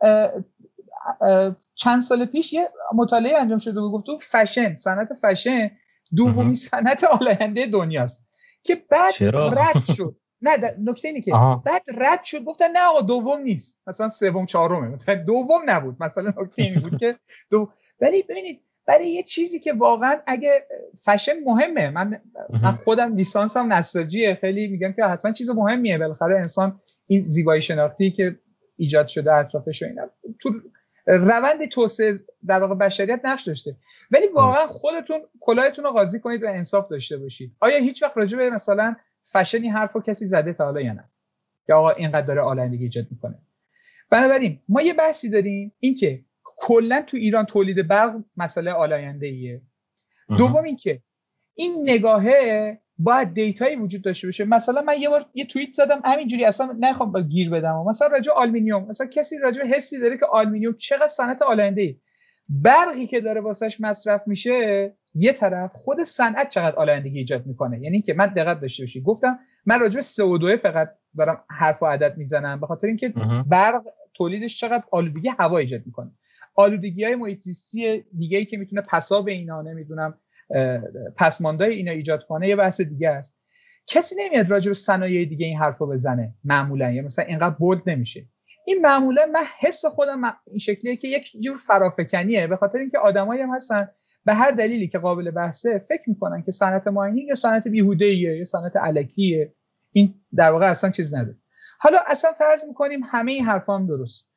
چند سال پیش یه مطالعه انجام شده بود، گفت فشن، صنعت فشن دومین صنعت آلاینده دنیاست که بعد رد شد. نه نکته اینه که آها. بعد رد شد، گفتن نه آقا دوم نیست، مثلا سوم چهارمه، مثلا دوم نبود، مثلا نکته این بود که دو. ولی ببینید برای یه چیزی که واقعا اگه فشن مهمه، من من خودم لیسانسم نساجیه، خیلی میگم که حتما چیز مهمیه، بالاخره انسان این زیبایی شناختی که ایجاد شده اطرافش و اینا تو روند توسعه در واقع بشریت نقش داشته، ولی واقعا خودتون کلاهتون رو قاضی کنید و انصاف داشته باشید. آیا هیچ وقت راجع به مثلا فشن این حرفو کسی زده تا حالا یا نه که آقا اینقدر داره آلایندگی ایجاد میکنه؟ بنابراین ما یه بحثی داریم، این که کلا تو ایران تولید برق مسئله آلاینده‌ایه. دوم این که این نگاهه باید دیتایی وجود داشته باشه. مثلا من یه بار یه توییت زدم همینجوری، اصلا نمیخوام با گیر بدم، مثلا راجع آلومینیوم، مثلا کسی راجع حسی داره که آلومینیوم چقدر صنعت آلاینده‌ای، برقی که داره واسش مصرف میشه یه طرف، خود صنعت چقدر آلایندگی ایجاد میکنه. یعنی که من دقت داشته باشی، گفتم من راجع به سی او دو فقط دارم حرف و عدد میزنم، به خاطر اینکه برق تولیدش چقدر آلودگی هوا ایجاد میکنه. آلودگی‌های محیط زیستی دیگه‌ای که میتونه پساب اینا، نمیدونم پسماندهای اینا ایجاد کنه یه بحث دیگه است. کسی نمیاد راجع به صنایع دیگه این حرفو بزنه معمولا، یا مثلا اینقدر بولد نمیشه. این معمولا من حس خودم این شکلیه که یک جور فرافکنیه، به خاطر اینکه آدمایی هم هستن به هر دلیلی که قابل بحثه فکر میکنن که صنعت ماینینگ یا صنعت بیهوده‌ایه یا صنعت الکیه، این در واقع اصلا چیز نداره. حالا اصلا فرض میکنیم همه این حرفا هم درست،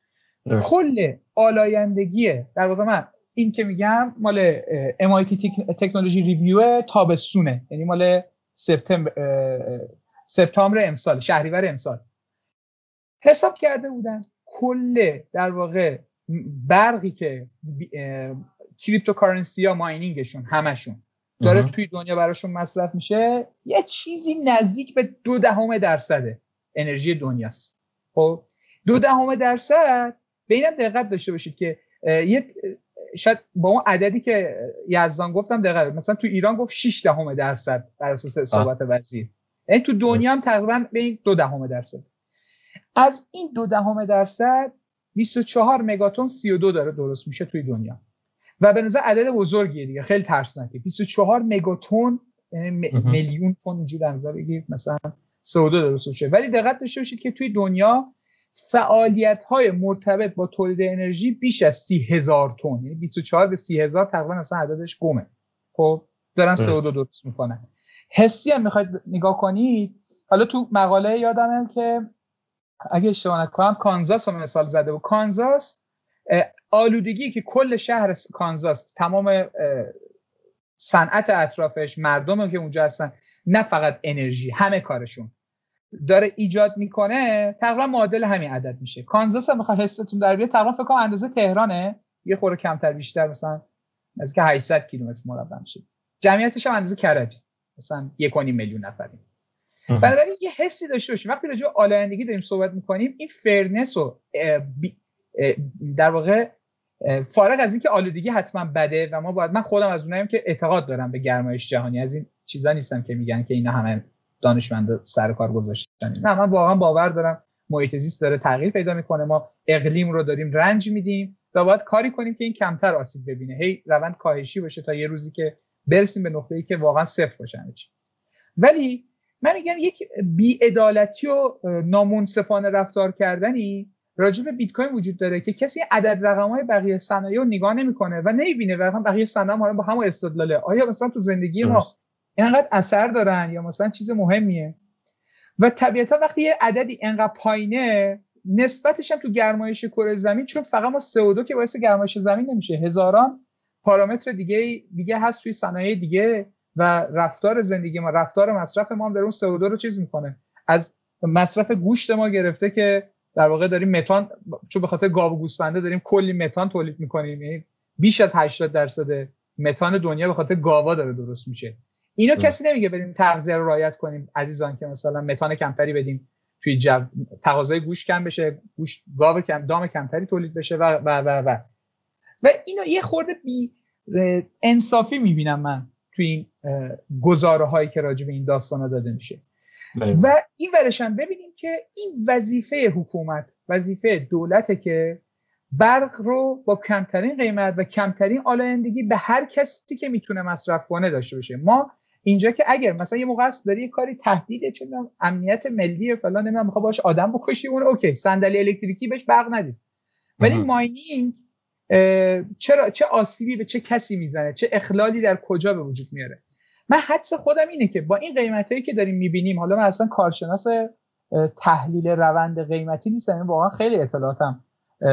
کل آلایندگیه در واقع من این که میگم مال ام آی تی تکنولوژی ریویو تابستونه، یعنی مال سپتامبر سپتامبر امسال، شهریور امسال حساب کرده بودن کل در واقع برقی که کریپتوکارنسی ها ماینینگشون همشون داره اه. توی دنیا براشون مصرف میشه، یه چیزی نزدیک به دو دهم درصد انرژی دنیاست. خب دو دهم درصد، به اینم دقت داشته باشید که یه شاید با اون عددی که یزدان گفتم دقیقاً، مثلا تو ایران گفت شش دهم درصد بر اساس صحبت وزیر، یعنی تو دنیا هم تقریبا به این دو دهم درصد. از این دو دهم درصد بیست و چهار مگاتن سی او دو داره درست میشه توی دنیا و به نظر عدد بزرگیه دیگه، خیلی ترسناکه. بیست و چهار مگاتن یعنی میلیون تن اینجوری در نظر بگیرید مثلا سی او دو درست میشه. ولی دقت داشته باشید که توی دنیا فعالیت‌های مرتبط با تولید انرژی بیش از سی هزار تن، یعنی بیست و چهار به سی هزار تقریبا اصلا عددش گمه. خب دارن سی او دو درست میکنن. حسی هم میخواید نگاه کنید، حالا تو مقاله یادمه که اگه اشتباه نکنم کانزاس رو مثال زده بود. کانزاس آلودگی که کل شهر کانزاس، تمام صنعت اطرافش، مردم که اونجا هستن نه فقط انرژی، همه کارشون داره ایجاد میکنه، تقریبا معادل همین عدد میشه. کانزاس هم بخوام حستون در بیاد تقریبا فکر کنم اندازه تهرانه، یه خورده کمتر بیشتر، مثلا از که هشتصد کیلومتر مربع میشه. جمعیتش هم اندازه کرج، مثلا یک و نیم میلیون نفریم. بنابراین یه حسی داشته باشیم وقتی راجع به آلایندگی داریم صحبت میکنیم، این فرنس و در واقع فارغ از اینکه آلودگی حتما بده و ما باید، من خودم از اونایم که اعتقاد دارم به گرمایش جهانی، از این چیزا نیستم که میگن که اینا همه دانشمندا سر کار گذاشتن. نه، من واقعا باور دارم محیط زیست داره تغییر پیدا میکنه، ما اقلیم رو داریم رنج میدیم و باید کاری کنیم که این کمتر آسیب ببینه، هی روند کاهشی باشه تا یه روزی که برسیم به نقطه‌ای که واقعا صفر باشه. ولی من میگم یک بی‌عدالتی و نامنصفانه رفتار کردنی راجع به بیت کوین وجود داره که کسی عدد رقم‌های بقیه صنایع رو نگاه نمی‌کنه و نمی‌بینه واقعا بقیه صنایع ما با همون استدلاله آیا مثلا تو زندگی ما اینقدر اثر دارن یا مثلا چیز مهمیه. و طبیعتا وقتی یه عددی اینقدر پایینه، نسبتش هم تو گرمایش کره زمین، چون فقط ما سی او دو که باعث گرمایش زمین نمیشه، هزاران پارامتر دیگه دیگه هست توی صنایع دیگه و رفتار زندگی ما، رفتار مصرف ما هم در اون سی او دو رو چیز میکنه. از مصرف گوشت ما گرفته که در واقع داریم متان، چون به خاطر گاو و گوسفنده داریم کلی متان تولید میکنیم، یعنی بیش از هشتاد درصد متان دنیا به خاطر گاوا داره درست میشه. اینو کسی نمیگه بریم تغذیه رو رعایت کنیم عزیزان که مثلا متان کمتری بدیم توی جو، تقاضای گوشت کم بشه، گوشت گاو کم دام کمتری تولید بشه و و و و و اینو یه خورده بی انصافی میبینم من توی این گزاره هایی که راجع به این داستانا داده میشه. باید. و این ورشن ببینیم که این وظیفه حکومت، وظیفه دولته که برق رو با کمترین قیمت و کمترین آلایندگی به هر کسی که میتونه مصرف کنه داشته باشه. ما اینجا که اگر مثلا یه موقع است داری یه کاری تهدید چه میدونم امنیت ملی فلان نمیدونم میخواد باش آدم بکشی، اون اوکی، صندلی الکتریکی بهش برق ندید. ولی ماینینگ چرا چه آسیبی به چه کسی میزنه، چه اخلالی در کجا به وجود میاره؟ من حدس خودم اینه که با این قیمتایی که داریم میبینیم، حالا من اصلا کارشناس تحلیل روند قیمتی نیستم، واقعا خیلی اطلاعاتم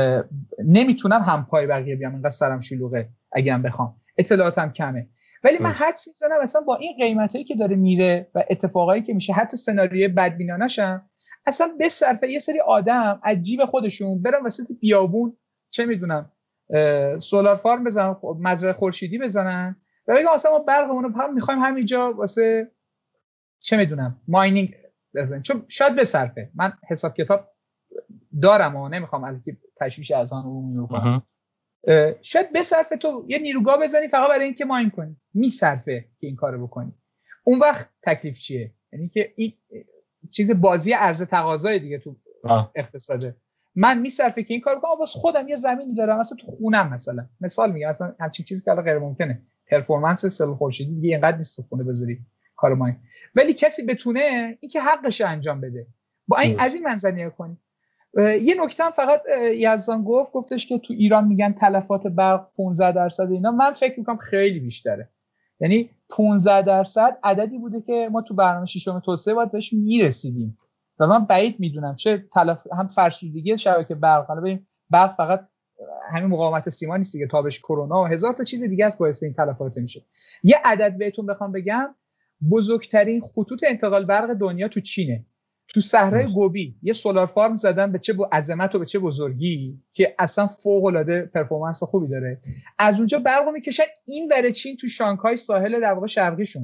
نمیتونم هم پای بقیه بیام، اینقدر سرم شلوغه، اگه هم بخوام اطلاعاتم کمه، ولی من حدس میزنم اصلا با این قیمتایی که داره میره و اتفاقایی که میشه، حتی سناریوی بدبینانه‌شم، اصلا به صرفه یه سری آدم عجیب خودشون برن وسط بیابون چه میدونم سولار فارم بزنن، مزرعه خورشیدی بزنن و بگم اصلا ما برقمون رو هم میخوایم همینجا واسه چه میدونم ماینینگ بزنیم، چون شاید به صرفه، من حساب کتاب دارم و نمیخوام الکی تشویش اذهان عمومی کنم، شاید به صرفه تو یه نیروگاه بزنی فقط برای اینکه ماین کنی، میصرفه که این کارو بکنی. اون وقت تکلیف چیه؟ یعنی که این چیز بازی عرضه تقاضای دیگه تو آه. اقتصاده. من میصرفه که این کارو کنم، واسه خودم یه زمینی دارم مثلا تو خونم، مثلا مثال میگم، مثلا همچین چیزی که الان غیر ممکنه، پرفورمنس سلول خورشیدی دیگه اینقدر نیست تو خونه بذاری کارو ماین، ولی کسی بتونه این که حقش انجام بده با این از این منظر نگاه کنی. یه نکته هم فقط یزدان گفت، گفتش که تو ایران میگن تلفات برق پانزده درصد اینا، من فکر میکنم خیلی بیشتره، یعنی پانزده درصد عددی بوده که ما تو برنامه ششم توسعه باید بهش میرسیدیم و من بعید میدونم چه تلف هم فرسودگی شبکه برق، حالا ببین برق فقط همین مقاومت سیما نیست دیگه، تابش کرونا و هزار تا چیز دیگه است باعث این تلفات میشه. یه عدد بهتون بخوام بگم، بزرگترین خطوط انتقال برق دنیا تو چینه، تو صحرای گوبی یه سولار فارم زدن، به چه عظمت و به چه بزرگی که اصلا فوق العاده پرفورمنس خوبی داره، از اونجا برقو میکشن این ور چین تو شانگهای ساحل در واقع شرقیشون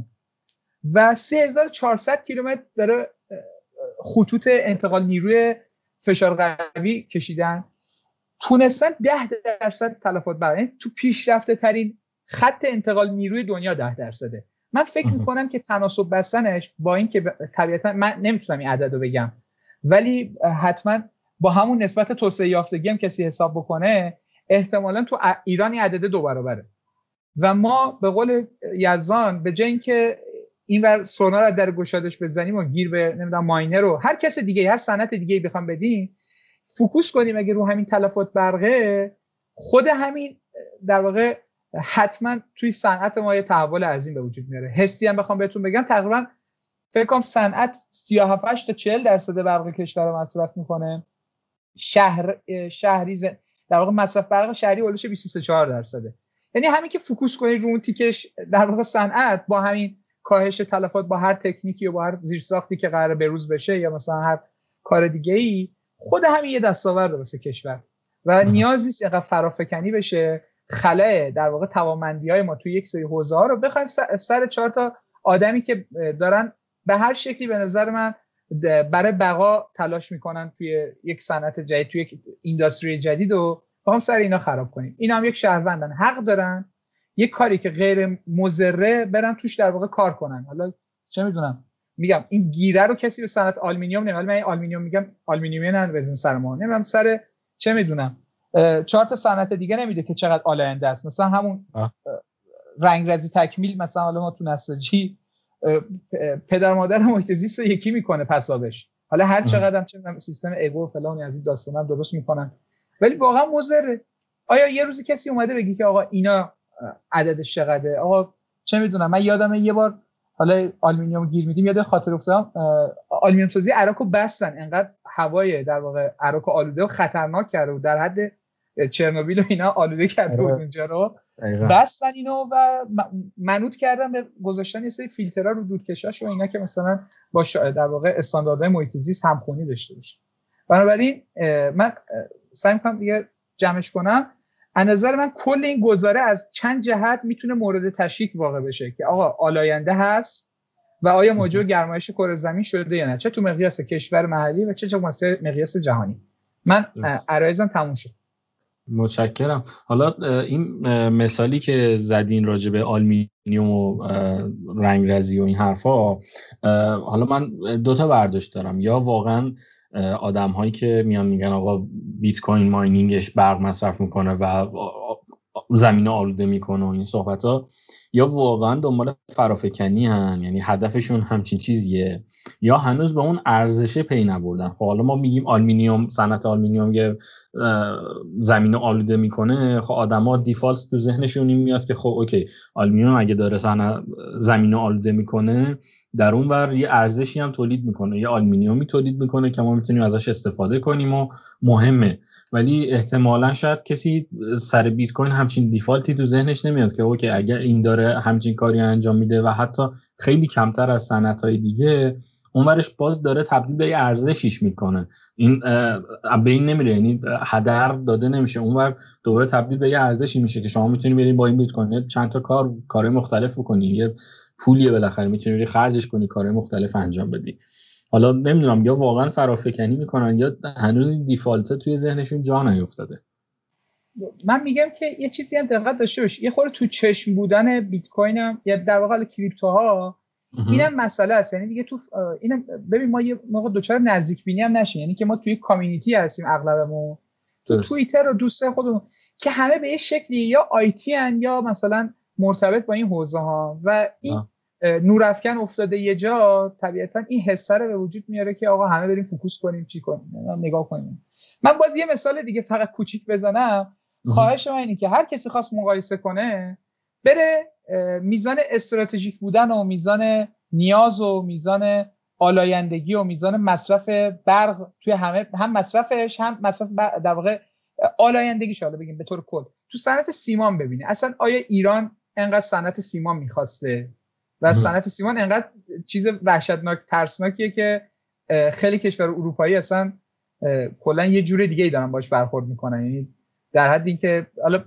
و سه هزار و چهارصد کیلومتر داره خطوط انتقال نیروی فشار قوی کشیدن، تونستن ده درصد تلفات برق، یعنی تو پیشرفته ترین خط انتقال نیروی دنیا ده درصده. من فکر میکنم که تناسب بستنش با این که طبیعتا من نمیتونم این عدد رو بگم، ولی حتما با همون نسبت توسعه یافتگی هم کسی حساب بکنه، احتمالا تو ایران این عدد دو برابره و ما به قول یزدان به جای اینکه اینور سونار رو در گشادش بزنیم و گیر به نمیدونم ماینر رو هر کس دیگه هر صنعت دیگه بخوام بدیم، فوکوس کنیم اگه رو همین تلفات برقه، خود همین در واقع حتما توی صنعت ما یه تحول عظیم به وجود میاره. حسی هم بخوام بهتون بگم، تقریبا فکر کنم صنعت سی و هفت تا چهل درصد برق کشور رو مصرف میکنه، شهر شهری ز... در واقع مصرف برق شهری اولش بیست و سه درصده. یعنی همین که فوکوس کنید رو اون تیکش در واقع صنعت با همین کاهش تلفات با هر تکنیکی و با هر زیرساختی که قراره بروز بشه یا مثلا هر کار دیگه ای، خود همین یه دستاورد واسه کشور و نیازی نیست اینقدر فرافکنی بشه خلأ در واقع توانمندی‌های ما توی یک سری حوزه‌ها رو بخوایم سر چهار تا آدمی که دارن به هر شکلی به نظر من برای بقا تلاش میکنن توی یک صنعت جدید، توی یک اینداستری جدید و بخوام سر اینا خراب کنیم. اینا هم یک شهروندن، حق دارن یک کاری که غیر مضره برن توش در واقع کار کنن. حالا چه میدونم، میگم این گیره رو کسی به صنعت آلومینیوم نمیاد، من این آلومینیوم میگم آلومینیومی نه بزن سر ما، نمیدونم سر چه میدونم چهار تا صنعت دیگه نمیده که چقدر آلاینده است. مثلا همون رنگرزی تکمیل، مثلا حالا ما تو نساجی پدر مادر محیط زیست رو یکی میکنه پسابش، حالا هر چقدر هم چه سیستم اگو و فلان از این داستانا درست میکنن ولی واقعا مضره. آیا یه روزی کسی اومده بگی که آقا اینا عددش چقدره؟ آقا چه میدونم، من یادمه یه بار حالا آلومینیوم گیر میدیم، یاد خاطر افتادم آلومینیوم سازی عراقو بستن، انقدر هوای در واقع عراق آلوده و خطرناک کرده و در حد چرنوبیل و اینا آلوده کرده بود اونجا رو، بستن اینو و منوط کردن به گذاشتن یه سری فیلترها رو دودکشاش و اینا که مثلا با در واقع استانداردهای محیط زیست همخوانی داشته باشه. بنابراین من سعی می‌کنم دیگه جمعش کنم. از نظر من کل این گزاره از چند جهت میتونه مورد تشکیک واقع بشه که آقا آلاینده هست و آیا موجب گرمایش کره زمین شده یا نه، چه تو مقیاس کشور محلی و چه تو مقیاس جهانی. من عرایزم تموم شد. متشکرم. حالا این مثالی که زدین راجع به آلومینیوم و رنگرزی و این حرفا، حالا من دو تا برداشت دارم. یا واقعا آدم هایی که میان میگن آقا بیت کوین ماینینگش برق مصرف میکنه و زمین آلوده میکنه و این صحبت ها، یا واقعا دنبال فرافکنی هن، یعنی هدفشون همچین چیزیه، یا هنوز به اون ارزشه پی نبردن. خب حالا ما میگیم آلومینیوم، صنعت آلومینیوم یه زمین آلوده میکنه، خب آدما دیفالت تو ذهنشون این میاد که خب اوکی آلومینیوم اگه داره صنعت زمین آلوده میکنه، در اون ور یه ارزشی هم تولید میکنه، یه آلومینیومی تولید میکنه که ما میتونیم ازش استفاده کنیم و مهمه. ولی احتمالاً شاید کسی سر بیت کوین همچین دیفالتی تو ذهنش نمیاد که اوکی اگر این داره همچین کاری انجام میده و حتی خیلی کمتر از صنعت‌های دیگه، اونورش باز داره تبدیل به ارزشیش میکنه، این به این نمیره، یعنی هدر داده نمیشه، اونور دوباره تبدیل به ارزشی میشه که شما میتونی برید با این بیت کوین چند تا کار کارهای مختلف بکنی، یه پولیه بالاخره میتونی بری خرجش کنی، کارهای مختلف انجام بدی. حالا نمیدونم یا واقعا فرافکنی میکنن یا هنوز این دیفالت توی ذهنشون جا نیافتاده. من میگم که یه چیزی هم دقت داشته باش، یه خورده تو چشم بودن بیت کوین هم یا در واقع کریپتوها اینم مسئله است. یعنی دیگه تو اینم ببین ما یه موقع دوچار نزدیک بینی هم نشیم، یعنی که ما توی کامیونیتی هستیم اغلبمون، تو توییتر و دوستان خودمون که همه به یه شکلی یا آیتی ان یا مثلا مرتبط با این حوزه ها و این نورافکن افتاده یه جا، طبیعتا این حسه رو به وجود میاره که آقا همه بریم فوکوس کنیم چی کنیم نگاه کنیم. من باز یه مثال دیگه فقط کوچیک بزنم، خواهش من اینه که هر کسی خواست مقایسه کنه بره میزان استراتژیک بودن و میزان نیاز و میزان آلایندگی و میزان مصرف برق توی همه، هم مصرفش هم مصرف در واقع آلایندگیش، حالا بگیم به طور کل تو صنعت سیمان ببینه اصلا آیا ایران انقدر صنعت سیمان میخواسته و صنعت سیمان انقدر چیز وحشتناک ترسناکیه که خیلی کشور اروپایی اصلا کلا یه جور دیگه ای دارن باش برخورد میکنن، یعنی در حد این که حالا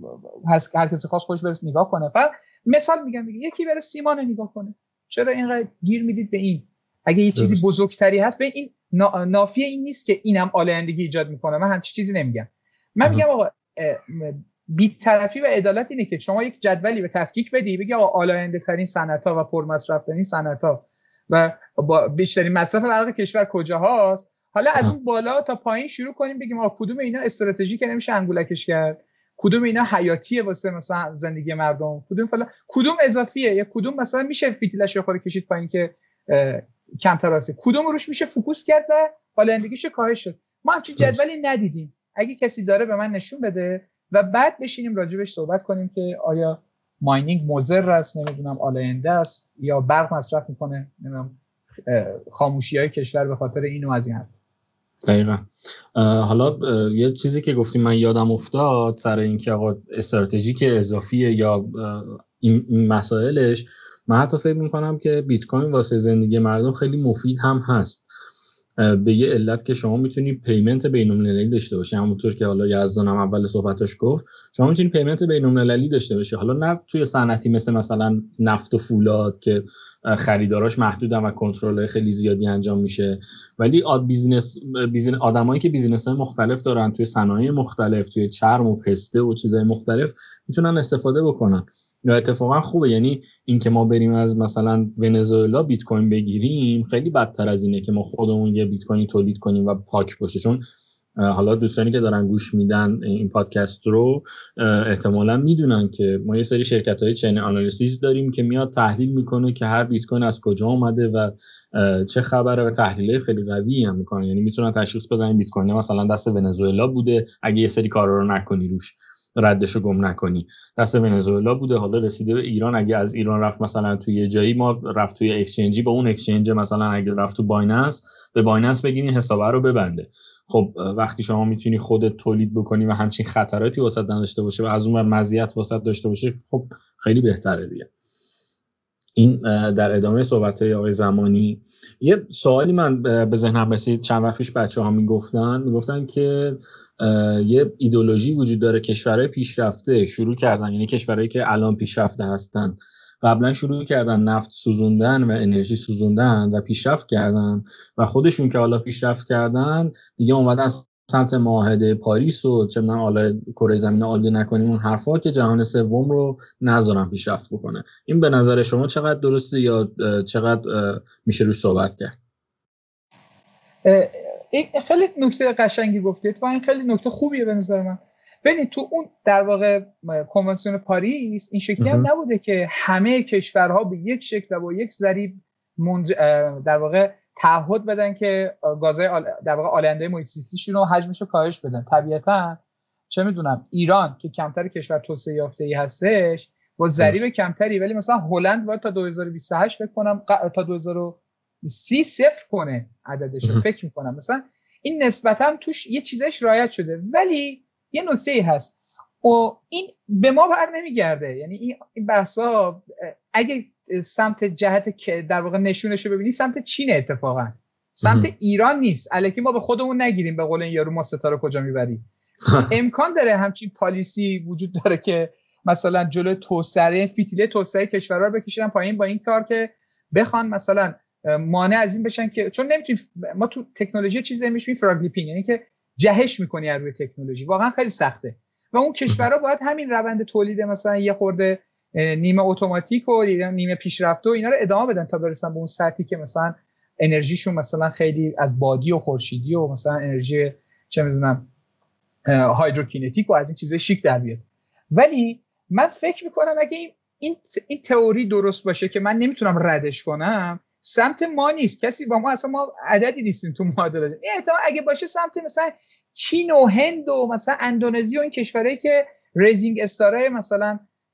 هر کسی خواست خودش برس نگاه کنه. فقط مثال میگم دیگه، یکی بره سیمان رو نگاه کنه، چرا اینقدر گیر میدید به این؟ اگه یه چیزی بزرگتری هست به این نافیه این نیست که اینم آلایندگی ایجاد میکنه. من همچین چیزی نمیگم. من میگم آقا بی‌طرفی و عدالت اینه که شما یک جدولی به تفکیک بدی، بگی آقا آلاینده ترین صنعت‌ها و پرمصرف ترین صنعت‌ها و با بیشترین مصرف برق کشور کجاهاست، حالا از اون بالا تا پایین شروع کنیم بگیم آقا کدوم اینا استراتژیکه نمیشه انگولکش کرد، کدوم اینا حیاتیه واسه مثلا زندگی مردم، کدوم فلان، کدوم اضافیه، یا کدوم مثلا میشه فیتیلش رو خورد کشید پایین که کمتر واسه، کدوم روش میشه فوکوس کرد و آلایندگیش کاهش شد. ما همچین جدولی ندیدیم. اگه کسی داره به من نشون بده و بعد بشینیم راجبش صحبت کنیم که آیا ماینینگ مضر است، نمیدونم آلاینده است یا برق مصرف میکنه، نمیدونم خاموشی‌های کشور به خاطر اینو از این حرف. دقیقاً. حالا یه چیزی که گفتیم من یادم افتاد سر این که آقا استراتژیک اضافیه یا این مسائلش، من حتی فکر میکنم که بیت کوین واسه زندگی مردم خیلی مفید هم هست، به یه علت که شما میتونید پیمنت بین‌المللی داشته باشی، همونطور که حالا یزدان هم اول صحبتاش گفت، شما میتونید پیمنت بین‌المللی داشته باشی، حالا نه توی صنعتی مثل مثلا نفت و فولاد که خریداراش محدودن و کنترل خیلی زیادی انجام میشه، ولی آد بیزینس بیزینس آدمایی که بیزینس‌های مختلف دارن توی صنایع مختلف، توی چرم و پسته و چیزهای مختلف میتونن استفاده بکنن. و اتفاقا خوبه، یعنی این که ما بریم از مثلا ونزوئلا بیت کوین بگیریم خیلی بدتر از اینه که ما خودمون یه بیت کوین تولید کنیم و پاک باشه. چون حالا دوستانی که دارن گوش میدن این پادکست رو احتمالاً میدونن که ما یه سری شرکت‌های چین آنالیسیس داریم که میاد تحلیل میکنه که هر بیت کوین از کجا اومده و چه خبره و تحلیلای خیلی قوی هم میکنن، یعنی میتونن تشخیص بدن بیت کوین مثلا دست ونزوئلا بوده اگه یه سری کارا رو نکنی روش، ردشو گم نکنی، دست ونزوئلا بوده، حالا رسیده به ایران، اگه از ایران رفت مثلا توی یه جایی، ما رفت توی اکسچنجی با اون اکسچنج، مثلا اگه رفت تو بایننس به بایننس بگین این حساب رو ببنده. خب وقتی شما میتونی خودت تولید بکنی و همچین خطراتی واسط نداشته باشه و از اون مزیت واسط داشته باشه، خب خیلی بهتره دیگه. این در ادامه صحبت‌های آقای زمانی یه سوالی من به ذهنم رسید، چند وقت پیش بچه‌ها میگفتن میگفتن که یه ایدئولوژی وجود داره، کشورهای پیشرفته شروع کردن، یعنی کشورهایی که الان پیشرفته هستن قبلا شروع کردن نفت سوزوندن و انرژی سوزوندن و پیشرفت کردن و خودشون که حالا پیشرفت کردن دیگه اومدن سمت معاهده پاریس و چه می‌دونم حالا کره زمین آلوده نکنیم اون حرفا که جهان سوم رو نذارن پیشرفت بکنه. این به نظر شما چقدر درسته یا چقدر میشه روش صحبت کرد؟ این خیلی نکته قشنگی گفتید و این خیلی نکته خوبیه به نظر من. ببینید تو اون در واقع کنوانسیون پاریس این شکلی هم نبوده که همه کشورها به یک شکل و با یک ضریب منج... در واقع تعهد بدن که گازهای آل... در واقع آلنده محیط زیستیشون رو حجمش رو کاهش بدن. طبیعتاً چه میدونم ایران که کمتر کشور توسعه یافته‌ای هستش با ضریب کمتری، ولی مثلا هلند باید تا دو هزار و بیست و هشت فکر کنم تا دو هزار و سی صفر کنه عددش رو، فکر میکنم مثلا این نسبتاً توش یه چیزش رعایت شده. ولی یه نکته‌ای هست و این به ما بر نمیگرده، یعنی این بحثا اگه سمت جهت که در واقع نشونش رو ببینی سمت چین، اتفاقا سمت ام. ایران نیست. الکی ما به خودمون نگیریم به قول این یارو ما ستاره کجا میبری. امکان داره همچین پالیسی وجود داره که مثلا جلوی توسعه فتیله توسعه کشورها رو بکشن پایین با این کار که بخوان مثلا مانع از این بشن که چون نمیتونیم ما تو تکنولوژی چیزی نمیشه فراگلیپینگ، یعنی که جهش میکنی از روی تکنولوژی، واقعا خیلی سخته و اون کشورها باید همین روند تولید مثلا یه خورده نیمه اتوماتیک و نیمه پیشرفته و اینا رو ادامه بدن تا برسن به اون سطحی که مثلا انرژیشون مثلا خیلی از بادی و خورشیدی و مثلا انرژی چه میدونم هایدروکینتیک و از این چیزای شیک در بیاد. ولی من فکر میکنم اگه این این, این تئوری درست باشه که من نمیتونم ردش کنم، سمت ما نیست، کسی با ما اصلا ما عددی نیستیم تو معادله. این احتمال اگه باشه سمت مثلا چین و هند و مثلا اندونزی و این کشورهایی که ریزینگ استارای مثلا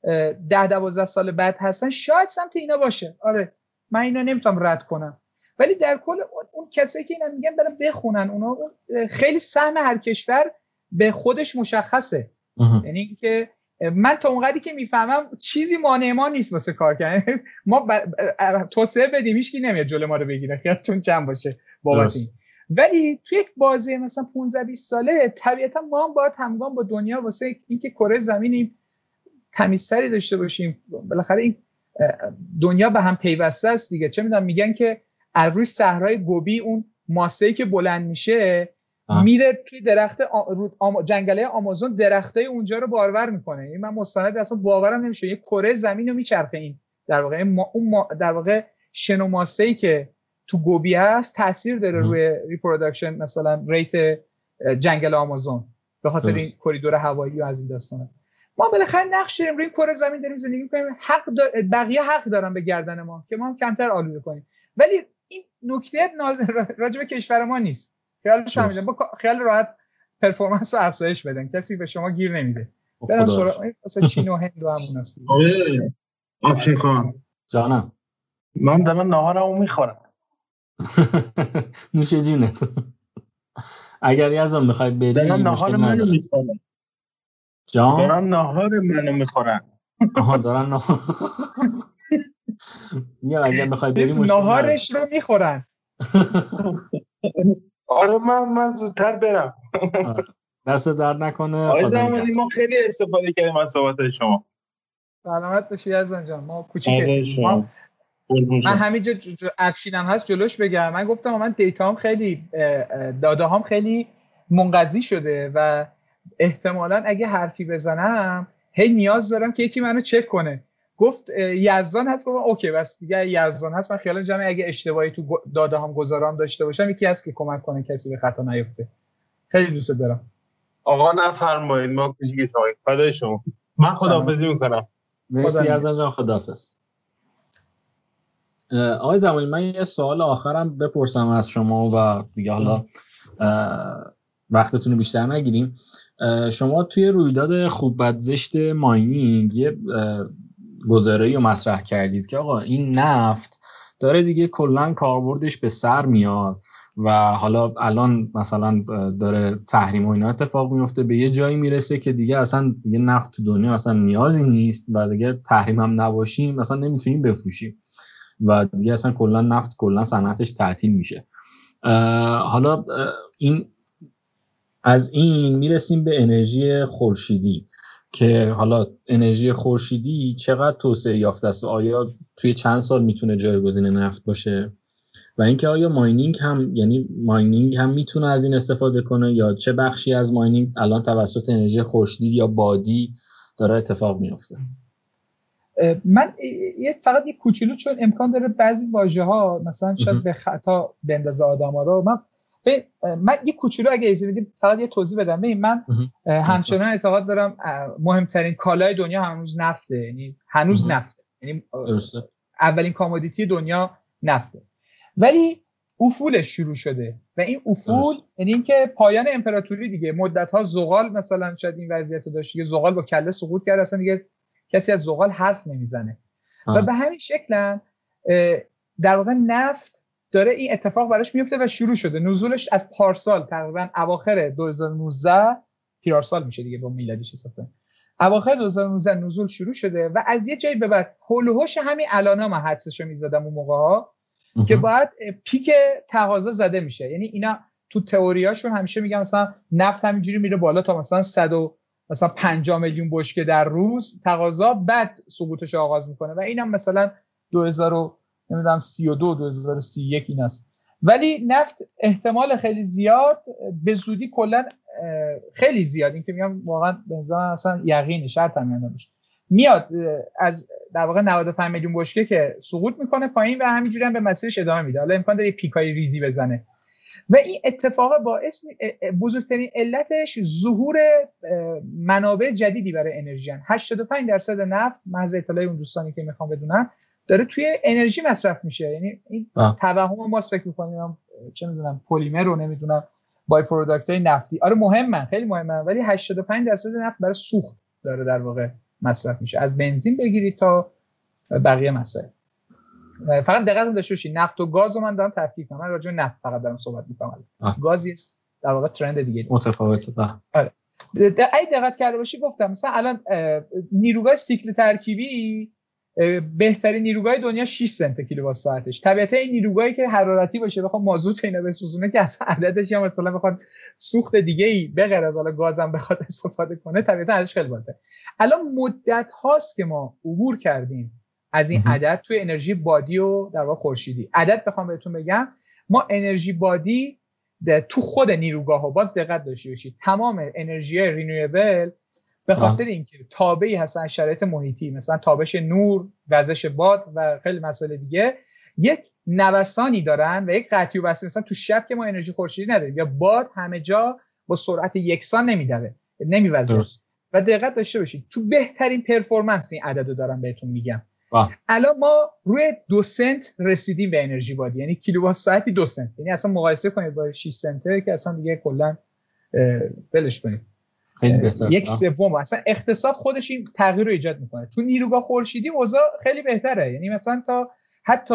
ده دوازده سال بعد هستن، شاید سمت اینا باشه. آره من اینا نمیتونم رد کنم، ولی در کل اون, اون کسایی که اینا میگن برن بخونن، اونا خیلی سهم هر کشور به خودش مشخصه. یعنی اینکه من تا اونقدری که میفهمم چیزی مانع ما نیست واسه کار کردن. ما توسعه بدیم هیچ کی نمیاد جلوی ما رو بگیره، خیالتون جمع باشه بابت این. ولی توی یک بازی مثلا پانزده بیست ساله طبیعتا ما هم باید همگام با دنیا واسه اینکه کره زمینی تمیزتری داشته باشیم. بالاخره این دنیا به هم پیوسته است دیگه. چه میدونم میگن که از روی صحرای گوبی اون ماسه‌ای که بلند میشه آه. میره توی درخت آم... جنگله آمازون درختای اونجا رو بارور میکنه. این من مستند اصلا باورم نمیشه یه کره زمین رو میچرخه. این در واقع ما... اون ما... در واقع شن ماسه‌ای که تو گوبی هست تاثیر داره آه. روی ریپروداکشن مثلا ریت جنگل آمازون به خاطر این کریدور هوایی و از این داستانا. ما بالاخره نقش داریم روی این کره زمین داریم زندگی می‌کنیم. حق دار... بقیه حق دارن به گردن ما که ما هم کمتر آلوده کنیم. ولی این نکته راجع به کشور ما نیست. خیالش میاد با خیال راحت پرفورمنس رو افزایش بدن، کسی به شما گیر نمیده. برام سوال مثلا چین و هند و همون است. آره افشین خان جانم من دارم ناهارمو میخورم. نوش جونت. اگر یزم میخوای بری دارم ناهار منو میخورم. جان دارم ناهار منو میخورم. آها دارن ناهار. یا اگه بخوای بریم ناهارش رو میخورن. آره من من زودتر برم. دست درد نکنه. آقای زمانی ما خیلی استفاده کردیم از صحبت شما. سلامت باشی عزیزم جان. ما کوچیکیم. ما من همینجا افشینم هست جلوش بگم. من گفتم من دیتام خیلی داده هم خیلی منقضی شده و احتمالاً اگه حرفی بزنم هی نیاز دارم که یکی منو چک کنه. گفت یزدان هست. گفتم اوکی بس دیگه یزدان هست. من خیالم جمعه اگه اشتباهی تو داده هم گذارم داشته باشم یکی هست که کمک کنه کسی به خطا نیفته. خیلی دوست دارم. آقا نفرمایید ما کوچیک شما. فدای شما. من خداحافظی میکنم. مرسی یزدان جان. خداحافظ. آقای زمانی من یه سوال آخرم بپرسم از شما و دیگه حالا وقتتون رو بیشتر نگیریم. شما توی رویداد خوب بد زشت ماینینگ یه گزاره‌ای رو مطرح کردید که آقا این نفت داره دیگه کلاً کاربردش به سر میاد و حالا الان مثلا داره تحریم و اینا اتفاق میفته، به یه جایی میرسه که دیگه اصلا دیگه نفت تو دنیا اصلا نیازی نیست و دیگه تحریم هم نباشیم مثلا نمیتونیم بفروشیم و دیگه اصلا کلا نفت کلا صنعتش تعطیل میشه. حالا این از این میرسیم به انرژی خورشیدی که حالا انرژی خورشیدی چقدر توسعه یافته است و آیا توی چند سال میتونه جایگزین نفت باشه و اینکه آیا ماینینگ هم یعنی ماینینگ هم میتونه از این استفاده کنه یا چه بخشی از ماینینگ الان توسط انرژی خورشیدی یا بادی داره اتفاق میفته؟ من یه فقط یه کوچولو چون امکان داره بعضی واژه‌ها مثلا شاید به خطا بندازه آدم‌ها رو، من من یه کوچولو اگه اجازه بدید فقط یه توضیح بدم. ببین من همچنان اعتقاد دارم مهمترین کالای دنیا هنوز نفته، یعنی هنوز نفته، یعنی اولین کامودیتی دنیا نفته، ولی افولش شروع شده و این افول یعنی اینکه پایان امپراتوری دیگه. مدت‌ها زغال مثلا شاید این وضعیت داشت، یه زغال با کله سقوط کرد، اصلا دیگه کسی از زغال حرف نمیزنه و به همین شکل در واقع نفت داره این اتفاق براش میفته و شروع شده. نزولش از پارسال تقریبا اواخر دو هزار و نوزده پیرارسال میشه دیگه با میلادیش حساب کنیم، اواخر دو هزار و نوزده نزول شروع شده و از یه جایی به بعد هول و هوش همین الان من حدسشو میزدم اون موقع‌ها که باید پیک تقاضا زده میشه. یعنی اینا تو تئوریاشون همیشه میگن مثلا نفت همینجوری میره بالا تا مثلا صد و مثلا پنجاه میلیون بشکه در روز تقاضا، بعد سقوطش آغاز میکنه و اینم مثلا دو هزار و سی و دو دو هزار و سی و یک این است. ولی نفت احتمال خیلی زیاد به زودی کلا خیلی زیاد، این که میگم واقعا به نظر من اصلا یقینی شرط هم نمیشه، میاد از در واقع نود و پنج میلیون بشکه که سقوط میکنه پایین و همینجوری هم به مسیرش ادامه میده. حالا امکان داره پیکای ریزی بزنه و این اتفاق باعث بزرگترین علتش ظهور منابع جدیدی برای انرژی هست. هشتاد و پنج درصد نفت، محض اطلاع اون دوستانی که میخوام بدونن، داره توی انرژی مصرف میشه. یعنی این توهم ماست فکر می‌کنیم چه میدونم پلیمر رو نمیدونم بای پروداکت‌های نفتی، آره مهمن، خیلی مهمن، ولی هشتاد و پنج درصد نفت برای سوخت داره در واقع مصرف میشه، از بنزین بگیرید تا بقیه مسائل. فقط دقت داشته باشید نفت و گاز رو من دارم تفکیک می‌کنم، من راجع به نفت فقط دارم صحبت می‌کنم. گاز است در واقع ترند دیگه متفاوته. آره اگه دقت کرده باشی گفتم مثلا الان نیروگاه سیکل ترکیبی بهترین نیروگاه دنیا شش سنت کیلووات ساعتش. طبیعتا این نیروگاهی که حرارتی باشه بخواد مازوت اینا بسوزونه که اصلا عددش یا مثلا بخواد سوخت دیگه ای به غیر از حالا گازم بخواد استفاده کنه طبیعتا ازش خیلی بالاتر. الان مدت هاست که ما عبور کردیم از این عدد توی انرژی بادی و در واقع خورشیدی. عدد بخوام بهتون بگم، ما انرژی بادی تو خود نیروگاه‌ها باز دقت داشته باشید تمام انرژی رینیوبل به خاطر اینکه تابعی هستن شرایط محیطی، مثلا تابش نور، وزش باد و خیلی مسائل دیگه، یک نوسانی دارن و یک قطعی و وصلی. مثلا تو شب که ما انرژی خورشیدی نداریم یا باد همه جا با سرعت یکسان نمیدوه، نمیوزه. و دقت داشته باشید تو بهترین پرفورمنس این عددو دارم بهتون میگم. الان ما روی دو سنت رسیدیم به انرژی بادی، یعنی کیلووات ساعتی دو سنت. یعنی اصلا مقایسه کنید با شش سنت که اصلا دیگه کلا بلش کنید خیلی بهتر. یک سوم اصلا اقتصاد خودش این تغییر رو ایجاد میکنه. تو نیروگاه خورشیدی اوضاع خیلی بهتره، یعنی مثلا تا حتی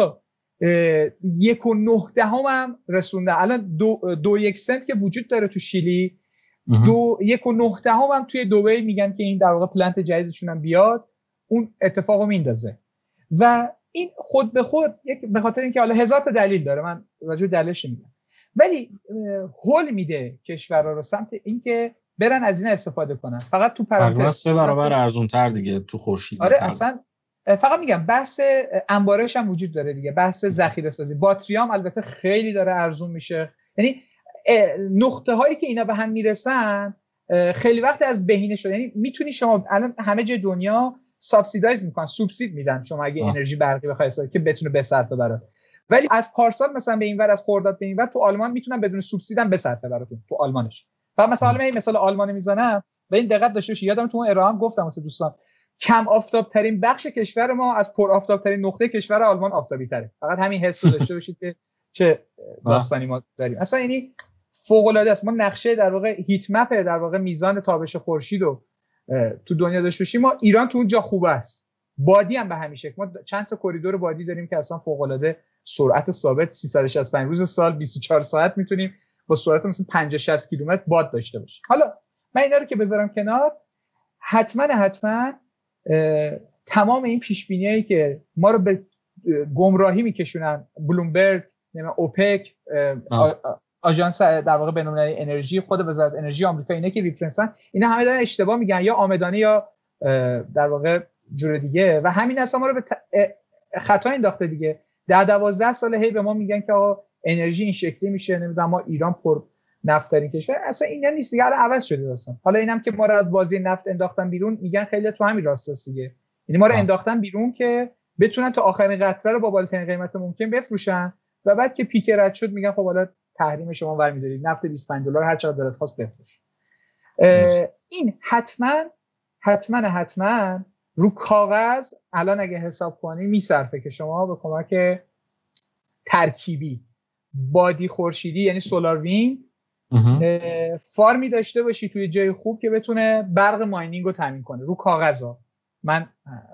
یک و نه دهم هم رسونده. الان دو, دو یک سنت که وجود داره تو شیلی، دو یک و نه دهم هم توی دبی میگن که این در واقع پلنت جدیدشون هم بیاد اون اتفاقو میندازه. و این خود به خود یک به خاطر اینکه حالا هزار تا دلیل داره، من راجع به دلیلش نمیگم، ولی هول میده کشورها رو سمت اینکه برن از این استفاده کنن. فقط تو پرانتز سه برابر ارزان‌تر دیگه تو خورشید. آره اصلا فقط میگم بحث انبارش هم وجود داره دیگه، بحث ذخیره سازی، باتریام البته خیلی داره ارزون میشه. یعنی نقطه هایی که اینا به هم میرسن خیلی وقت از بهینه شده. یعنی میتونی شما الان همه جای دنیا سابسیدایز میکنن، سوبسید میدن شما اگه آه. انرژی برقی بخوای استفاده که بتونه بصرفه برات، ولی از پارسال مثلا به اینور از خرداد به اینور تو آلمان میتونن بدون سوبسید هم بصرفه براتون تو آلمانش. بعد مثلا من مثال آلمان میزنم و این دقت داشته باشید، یادم تو اون ارائه هم گفتم واسه دوستان، کم آفتاب ترین بخش کشور ما از پر آفتاب ترین نقطه کشور آلمان آفتابی تره. فقط همین حس رو داشته باشید که چه داستانی ما داریم. اصلا یعنی فوق العاده است. ما نقشه در واقع هیت مپ در واقع میزان تابش خورشید رو تو دنیا داشته باشیم. ما ایران تو اونجا خوبه است. بادی هم به همین شکل، ما چند تا کریدور بادی داریم که اصلا فوق العاده سرعت ثابت سیصد و شصت و پنج روز سال بیست و چهار ساعت میتونیم با سرعت مثلا پنجاه شصت کیلومتر باد داشته باشیم. حالا من اینا رو که بذارم کنار، حتما حتما تمام این پیش بینیایی که ما رو به گمراهی میکشونن، بلومبرگ، اوپک، آژانس در واقع بین‌المللی انرژی، خود وزارت انرژی آمریکا، اینا که ریفرنسن، اینا همه دارن اشتباه میگن، یا آمدانه یا در واقع جور دیگه، و همین اصلا ما رو به خطا انداخته دیگه. ده دوازده سال هی به ما میگن که آقا انرژی این شکلی میشه، نمیدونم ما ایران پر نفترین کشور. اصلا اینا نیست دیگه، الان عوض شده داستان. حالا اینم که ما رو از بازی نفت انداختن بیرون، میگن خیلی تو همین راست دیگه، یعنی ما رو انداختن بیرون که بتونن تا آخرین قطره رو با بالاترین قیمت ممکن بفروشن و بعد که پیک رد شد میگن خب حالا تحریم شما برمی‌دارید، نفت بیست و پنج دلار هر چقدر دلت خواست بفروش. این حتما حتما حتما رو کاغذ الان اگه حساب کنی میصرفه که شما به کمک ترکیبی بادی خورشیدی یعنی سولار ویند فارمی داشته باشی توی جای خوب که بتونه برق ماینینگ رو تامین کنه. رو کاغذ ها، من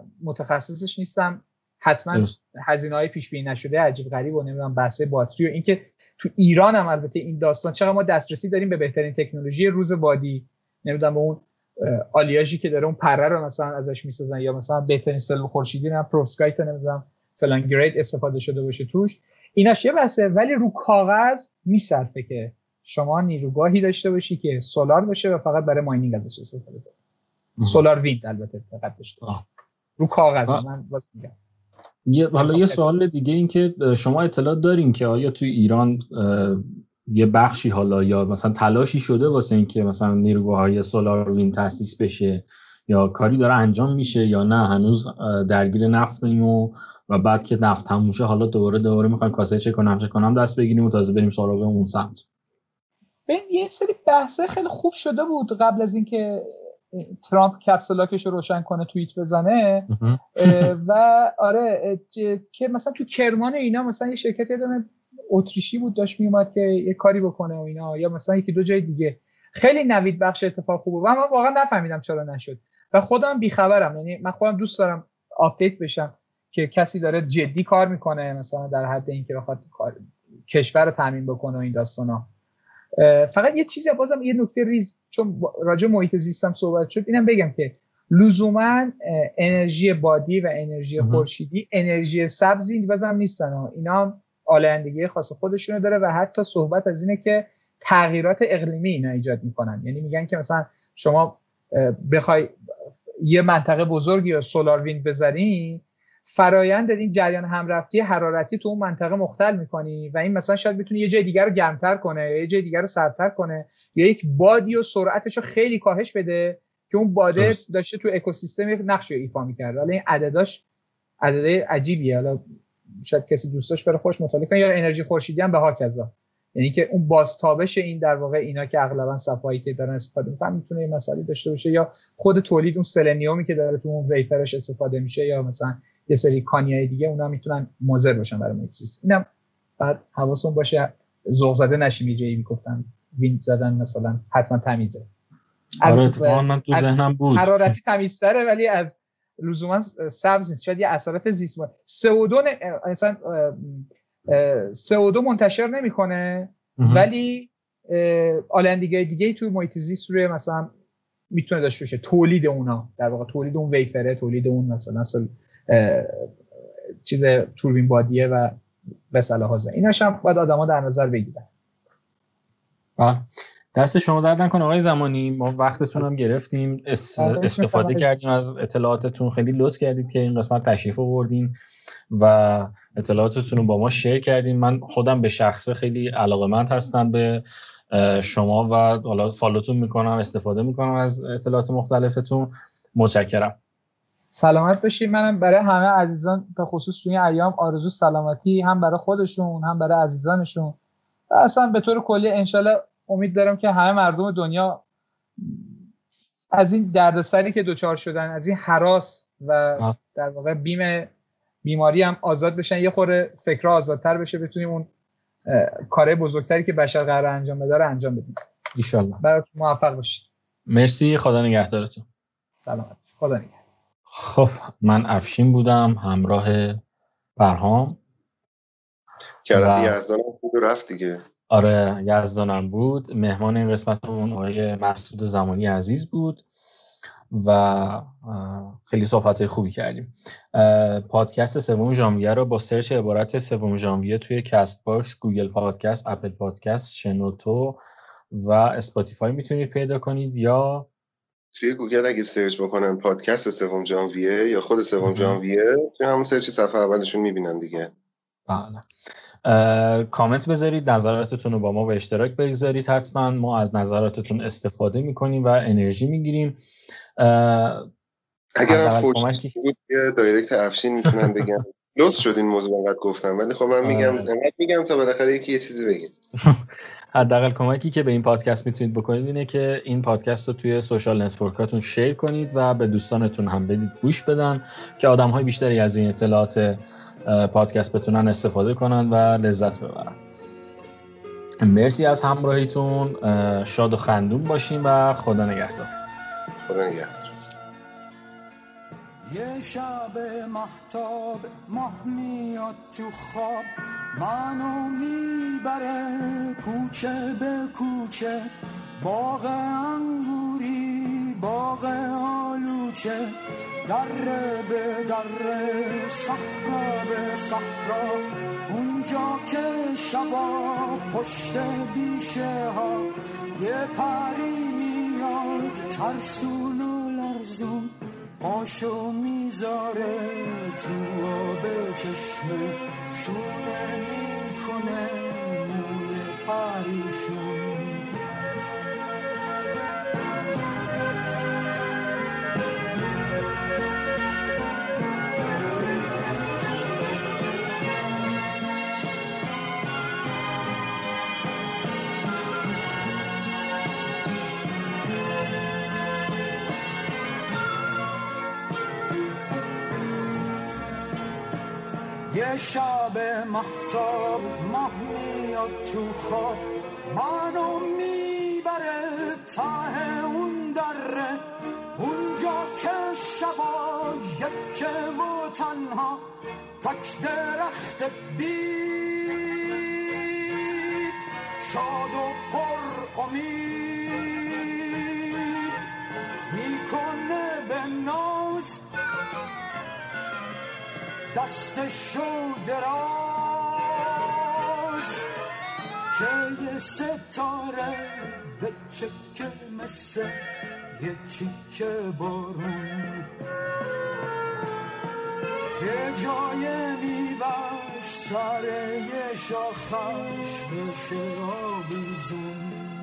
متخصصش نیستم، حتما هزینه‌های پیش بینی نشده عجیب غریب و نمیدونم بحث باتری و اینکه تو ایران هم البته این داستان چقدر ما دسترسی داریم به بهترین تکنولوژی روز بادی، نمیدونم به اون آلیاژی که داره اون پره رو مثلا ازش میسازن، یا مثلا بهترین سلول خورشیدی نه پروسکایت نمیدونم فلان گرید استفاده شده باشه توش، ایناش یه بحثه. ولی رو کاغذ میصرفه که شما نیروگاهی داشته باشی که سولار باشه و فقط برای ماینینگ ازش استفاده کنی. سولار ویند البته فقط داشته باشه رو کاغذ. من واسه میگم یه حالا یه سوال دیگه این که شما اطلاع دارین که آیا توی ایران یه بخشی حالا یا مثلا تلاشی شده واسه این که مثلا نیروگاه‌های سولار ویند تأسیس بشه، یا کاری داره انجام میشه، یا نه هنوز درگیر نفتیم و و بعد که نفت تموم شه حالا دوباره دوباره میخوایم کاسه چک کنم چک کنم دست بگیریم و تازه بریم سراغ اون سمت؟ ببین یه سری بحثه خیلی خوب شده بود قبل از اینکه ترامپ کپسولاکش رو روشن کنه توییت بزنه و آره که مثلا تو کرمان اینا مثلا یه شرکتی داره اتریشی بود داشت میومد که یه کاری بکنه و اینا، یا مثلا یکی دو جای دیگه خیلی نوید بخش اتفاق خوبه و من واقعا نفهمیدم چرا نشد و خودم بیخبرم. یعنی من خودم دوست دارم آپدیت بشم که کسی داره جدی کار میکنه مثلا در حد اینکه بخواد کشور رو تامین بکنه و این داستانا. فقط یه چیزی بازم یه نکته ریز چون راجع محیط زیستم صحبت شد اینم بگم که لزوما انرژی بادی و انرژی خورشیدی انرژی سبزی بازم نیستن ها. اینا آلایندگی خاص خودشونو داره و حتی صحبت از اینه که تغییرات اقلیمی اینا ایجاد میکنن. یعنی میگن که مثلا شما بخوای یه منطقه بزرگی یا سولار ویند بذاری، فرایند این جریان همرفتی حرارتی تو اون منطقه مختل میکنی و این مثلا شاید بتونه یه جای دیگر رو گرمتر کنه یا یه جای دیگر رو سردتر کنه یا یک بادی و سرعتش رو خیلی کاهش بده که اون باده داشته تو اکوسیستم یک نقشی ایفا میکرده. حالا این عدداش عددهای عجیبیه، حالا شاید کسی دوستاش بره خوش مطالعه کنه. یا انرژی خورشیدی هم به ها کذا، یعنی که اون بازتابش این در واقع اینا که اغلبا صفایی که دارن استفاده میکنن میتونه یه مسئله داشته باشه، یا خود تولید اون سلنیومی که داره تو اون ویفرش استفاده میشه، یا مثلا یه سری کانیای دیگه اونا میتونن مضر باشن برای محیط زیست. اینم بعد حواسون باشه ذوق زده نشیم. یه جایی میگفتن ویند زدن مثلا حتما تمیزه. از اتفاقا من تو ذهنم بود حرارتی تمیزتره ولی از لزوما سبز نیست. شاید یه اثرات زیست سه او دو مثلا سه او دو منتشر نمیکنه ولی آلایندگی دیگه توی محیط زیست روی مثلا میتونه داشته باشه. تولید اونا در واقع تولید اون ویفره، تولید اون مثلا چیز توربین بادیه و وسیله هازه، ایناش هم باید آدما در نظر بگیرن. بله، دست شما درد نکنه آقای زمانی، ما وقتتون هم گرفتیم، اس... استفاده کردیم از اطلاعاتتون، خیلی لطف کردید که این قسمت تشریف آوردین و اطلاعاتتون رو با ما شیر کردین. من خودم به شخصه خیلی علاقه‌مند هستم به شما و حالا فالوتون میکنم، استفاده میکنم از اطلاعات مختلفتون. متشکرم. سلامت باشید. منم برای همه عزیزان به خصوص توی ایام آرزو سلامتی، هم برای خودشون هم برای عزیزانشون و اصلا به طور کلی انشالله امید دارم که همه مردم دنیا از این دردسری که دوچار شدن، از این هراس و در واقع بیم بیماری هم آزاد بشن، یه خورده فکرها آزادتر بشه، بتونیم اون کار بزرگتری که بشر قرار انجام بده رو انجام بدیم ان شاء الله. براتون موفق باشید. مرسی، خدا نگهدارتون. سلامت. خدا نگهدار. خب من افشین بودم همراه برهام. کرتی یزدانم بود و رفت دیگه. آره یزدانم بود. مهمان این قسمتمون آقای مسعود زمانی عزیز بود و خیلی صحبت‌های خوبی کردیم. پادکست سوم ژانویه رو با سرچ عبارت سوم ژانویه توی کست باکس، گوگل پادکست، اپل پادکست، شنوتو و اسپاتیفای میتونید پیدا کنید، یا توی گوگل اگه سرچ بکنن پادکست سوم ژانویه یا خود سوم ژانویه توی همون سرچ صفحه اولشون میبینن دیگه. بله. کامنت بذارید، نظراتتون رو با ما به اشتراک بگذارید. حتما ما از نظراتتون استفاده میکنیم و انرژی میگیریم. اگر هم فوشی بود که دایرکت افشین میتونن بگن لطف شد این موضوع انقدر گفتم، ولی خب من میگم انقدر میگم تا بالاخره یکی یه چیزی بگه. حداقل کمکی که به این پادکست میتونید بکنید اینه که این پادکست رو توی سوشال نتورکاتون شیر کنید و به دوستانتون هم بدید گوش بدن که آدم‌های بیشتری از این اطلاعات پادکست بتونن استفاده کنن و لذت ببرن. مرسی از همراهیتون، شاد و خندون باشین و خدا نگهدار. خدا نگهدار. یه شب مهتاب ماه میاد تو خواب، منو میبره کوچه به کوچه، باغ انگوری باغ آلوچه، دره به دره صحرا به صحرا، اونجا که شبا پشت بیشه ها یه پری میاد ترسون و لرزون، پاشو میذاره تو آب چشمه، شونه میکنه موی پریشون. یه شب مهتاب ماه میاد تو خواب، منو میبره ته اون دره، اونجا که شبا یکه و تنها، تک درخت بید شاد و پر امید، میکنه به ناز دستشو دراز، که یه ستاره به چکه مثل یه چیکه بارون، یه جای میوش سر یه شاخش بشه آویزون.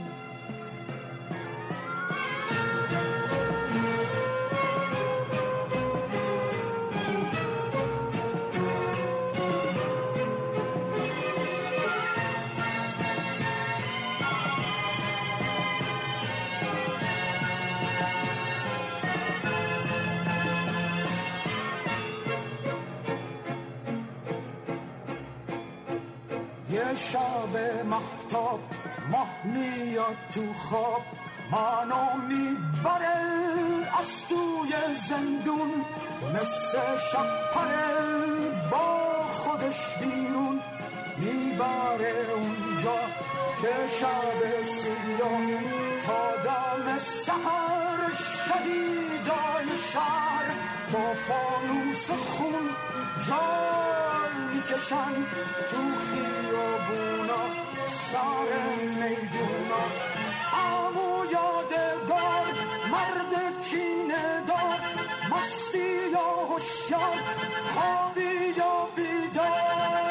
یه شب مهتاب ماه میاد تو خواب، منو میبره از توی زندون، مثل شب پره با خودش بیرون، میبره اونجا که شب سیاه تا دم سحر شهیدای شهر با فانوس خون جا میکشن تو خیابونا سر میدونا عمو یادگار مرد کینه دار مستی یا هوشیار خوابی یا بیدار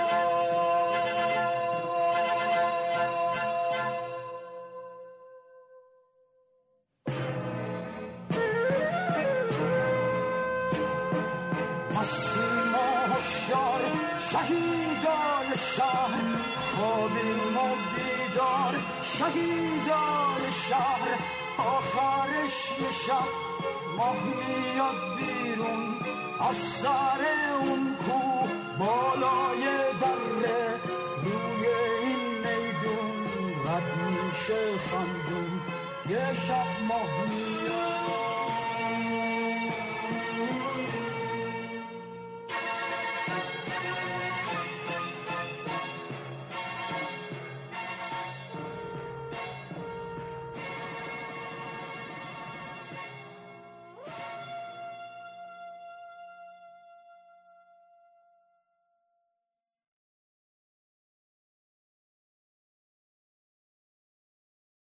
شهیدای شهر خوابیم و بیدار شهیدای شهر آخرش یه شب ماه میاد بیرون از سر اون کو بالای دره روی این میدون رد میشه خندون یه شب ماه میاد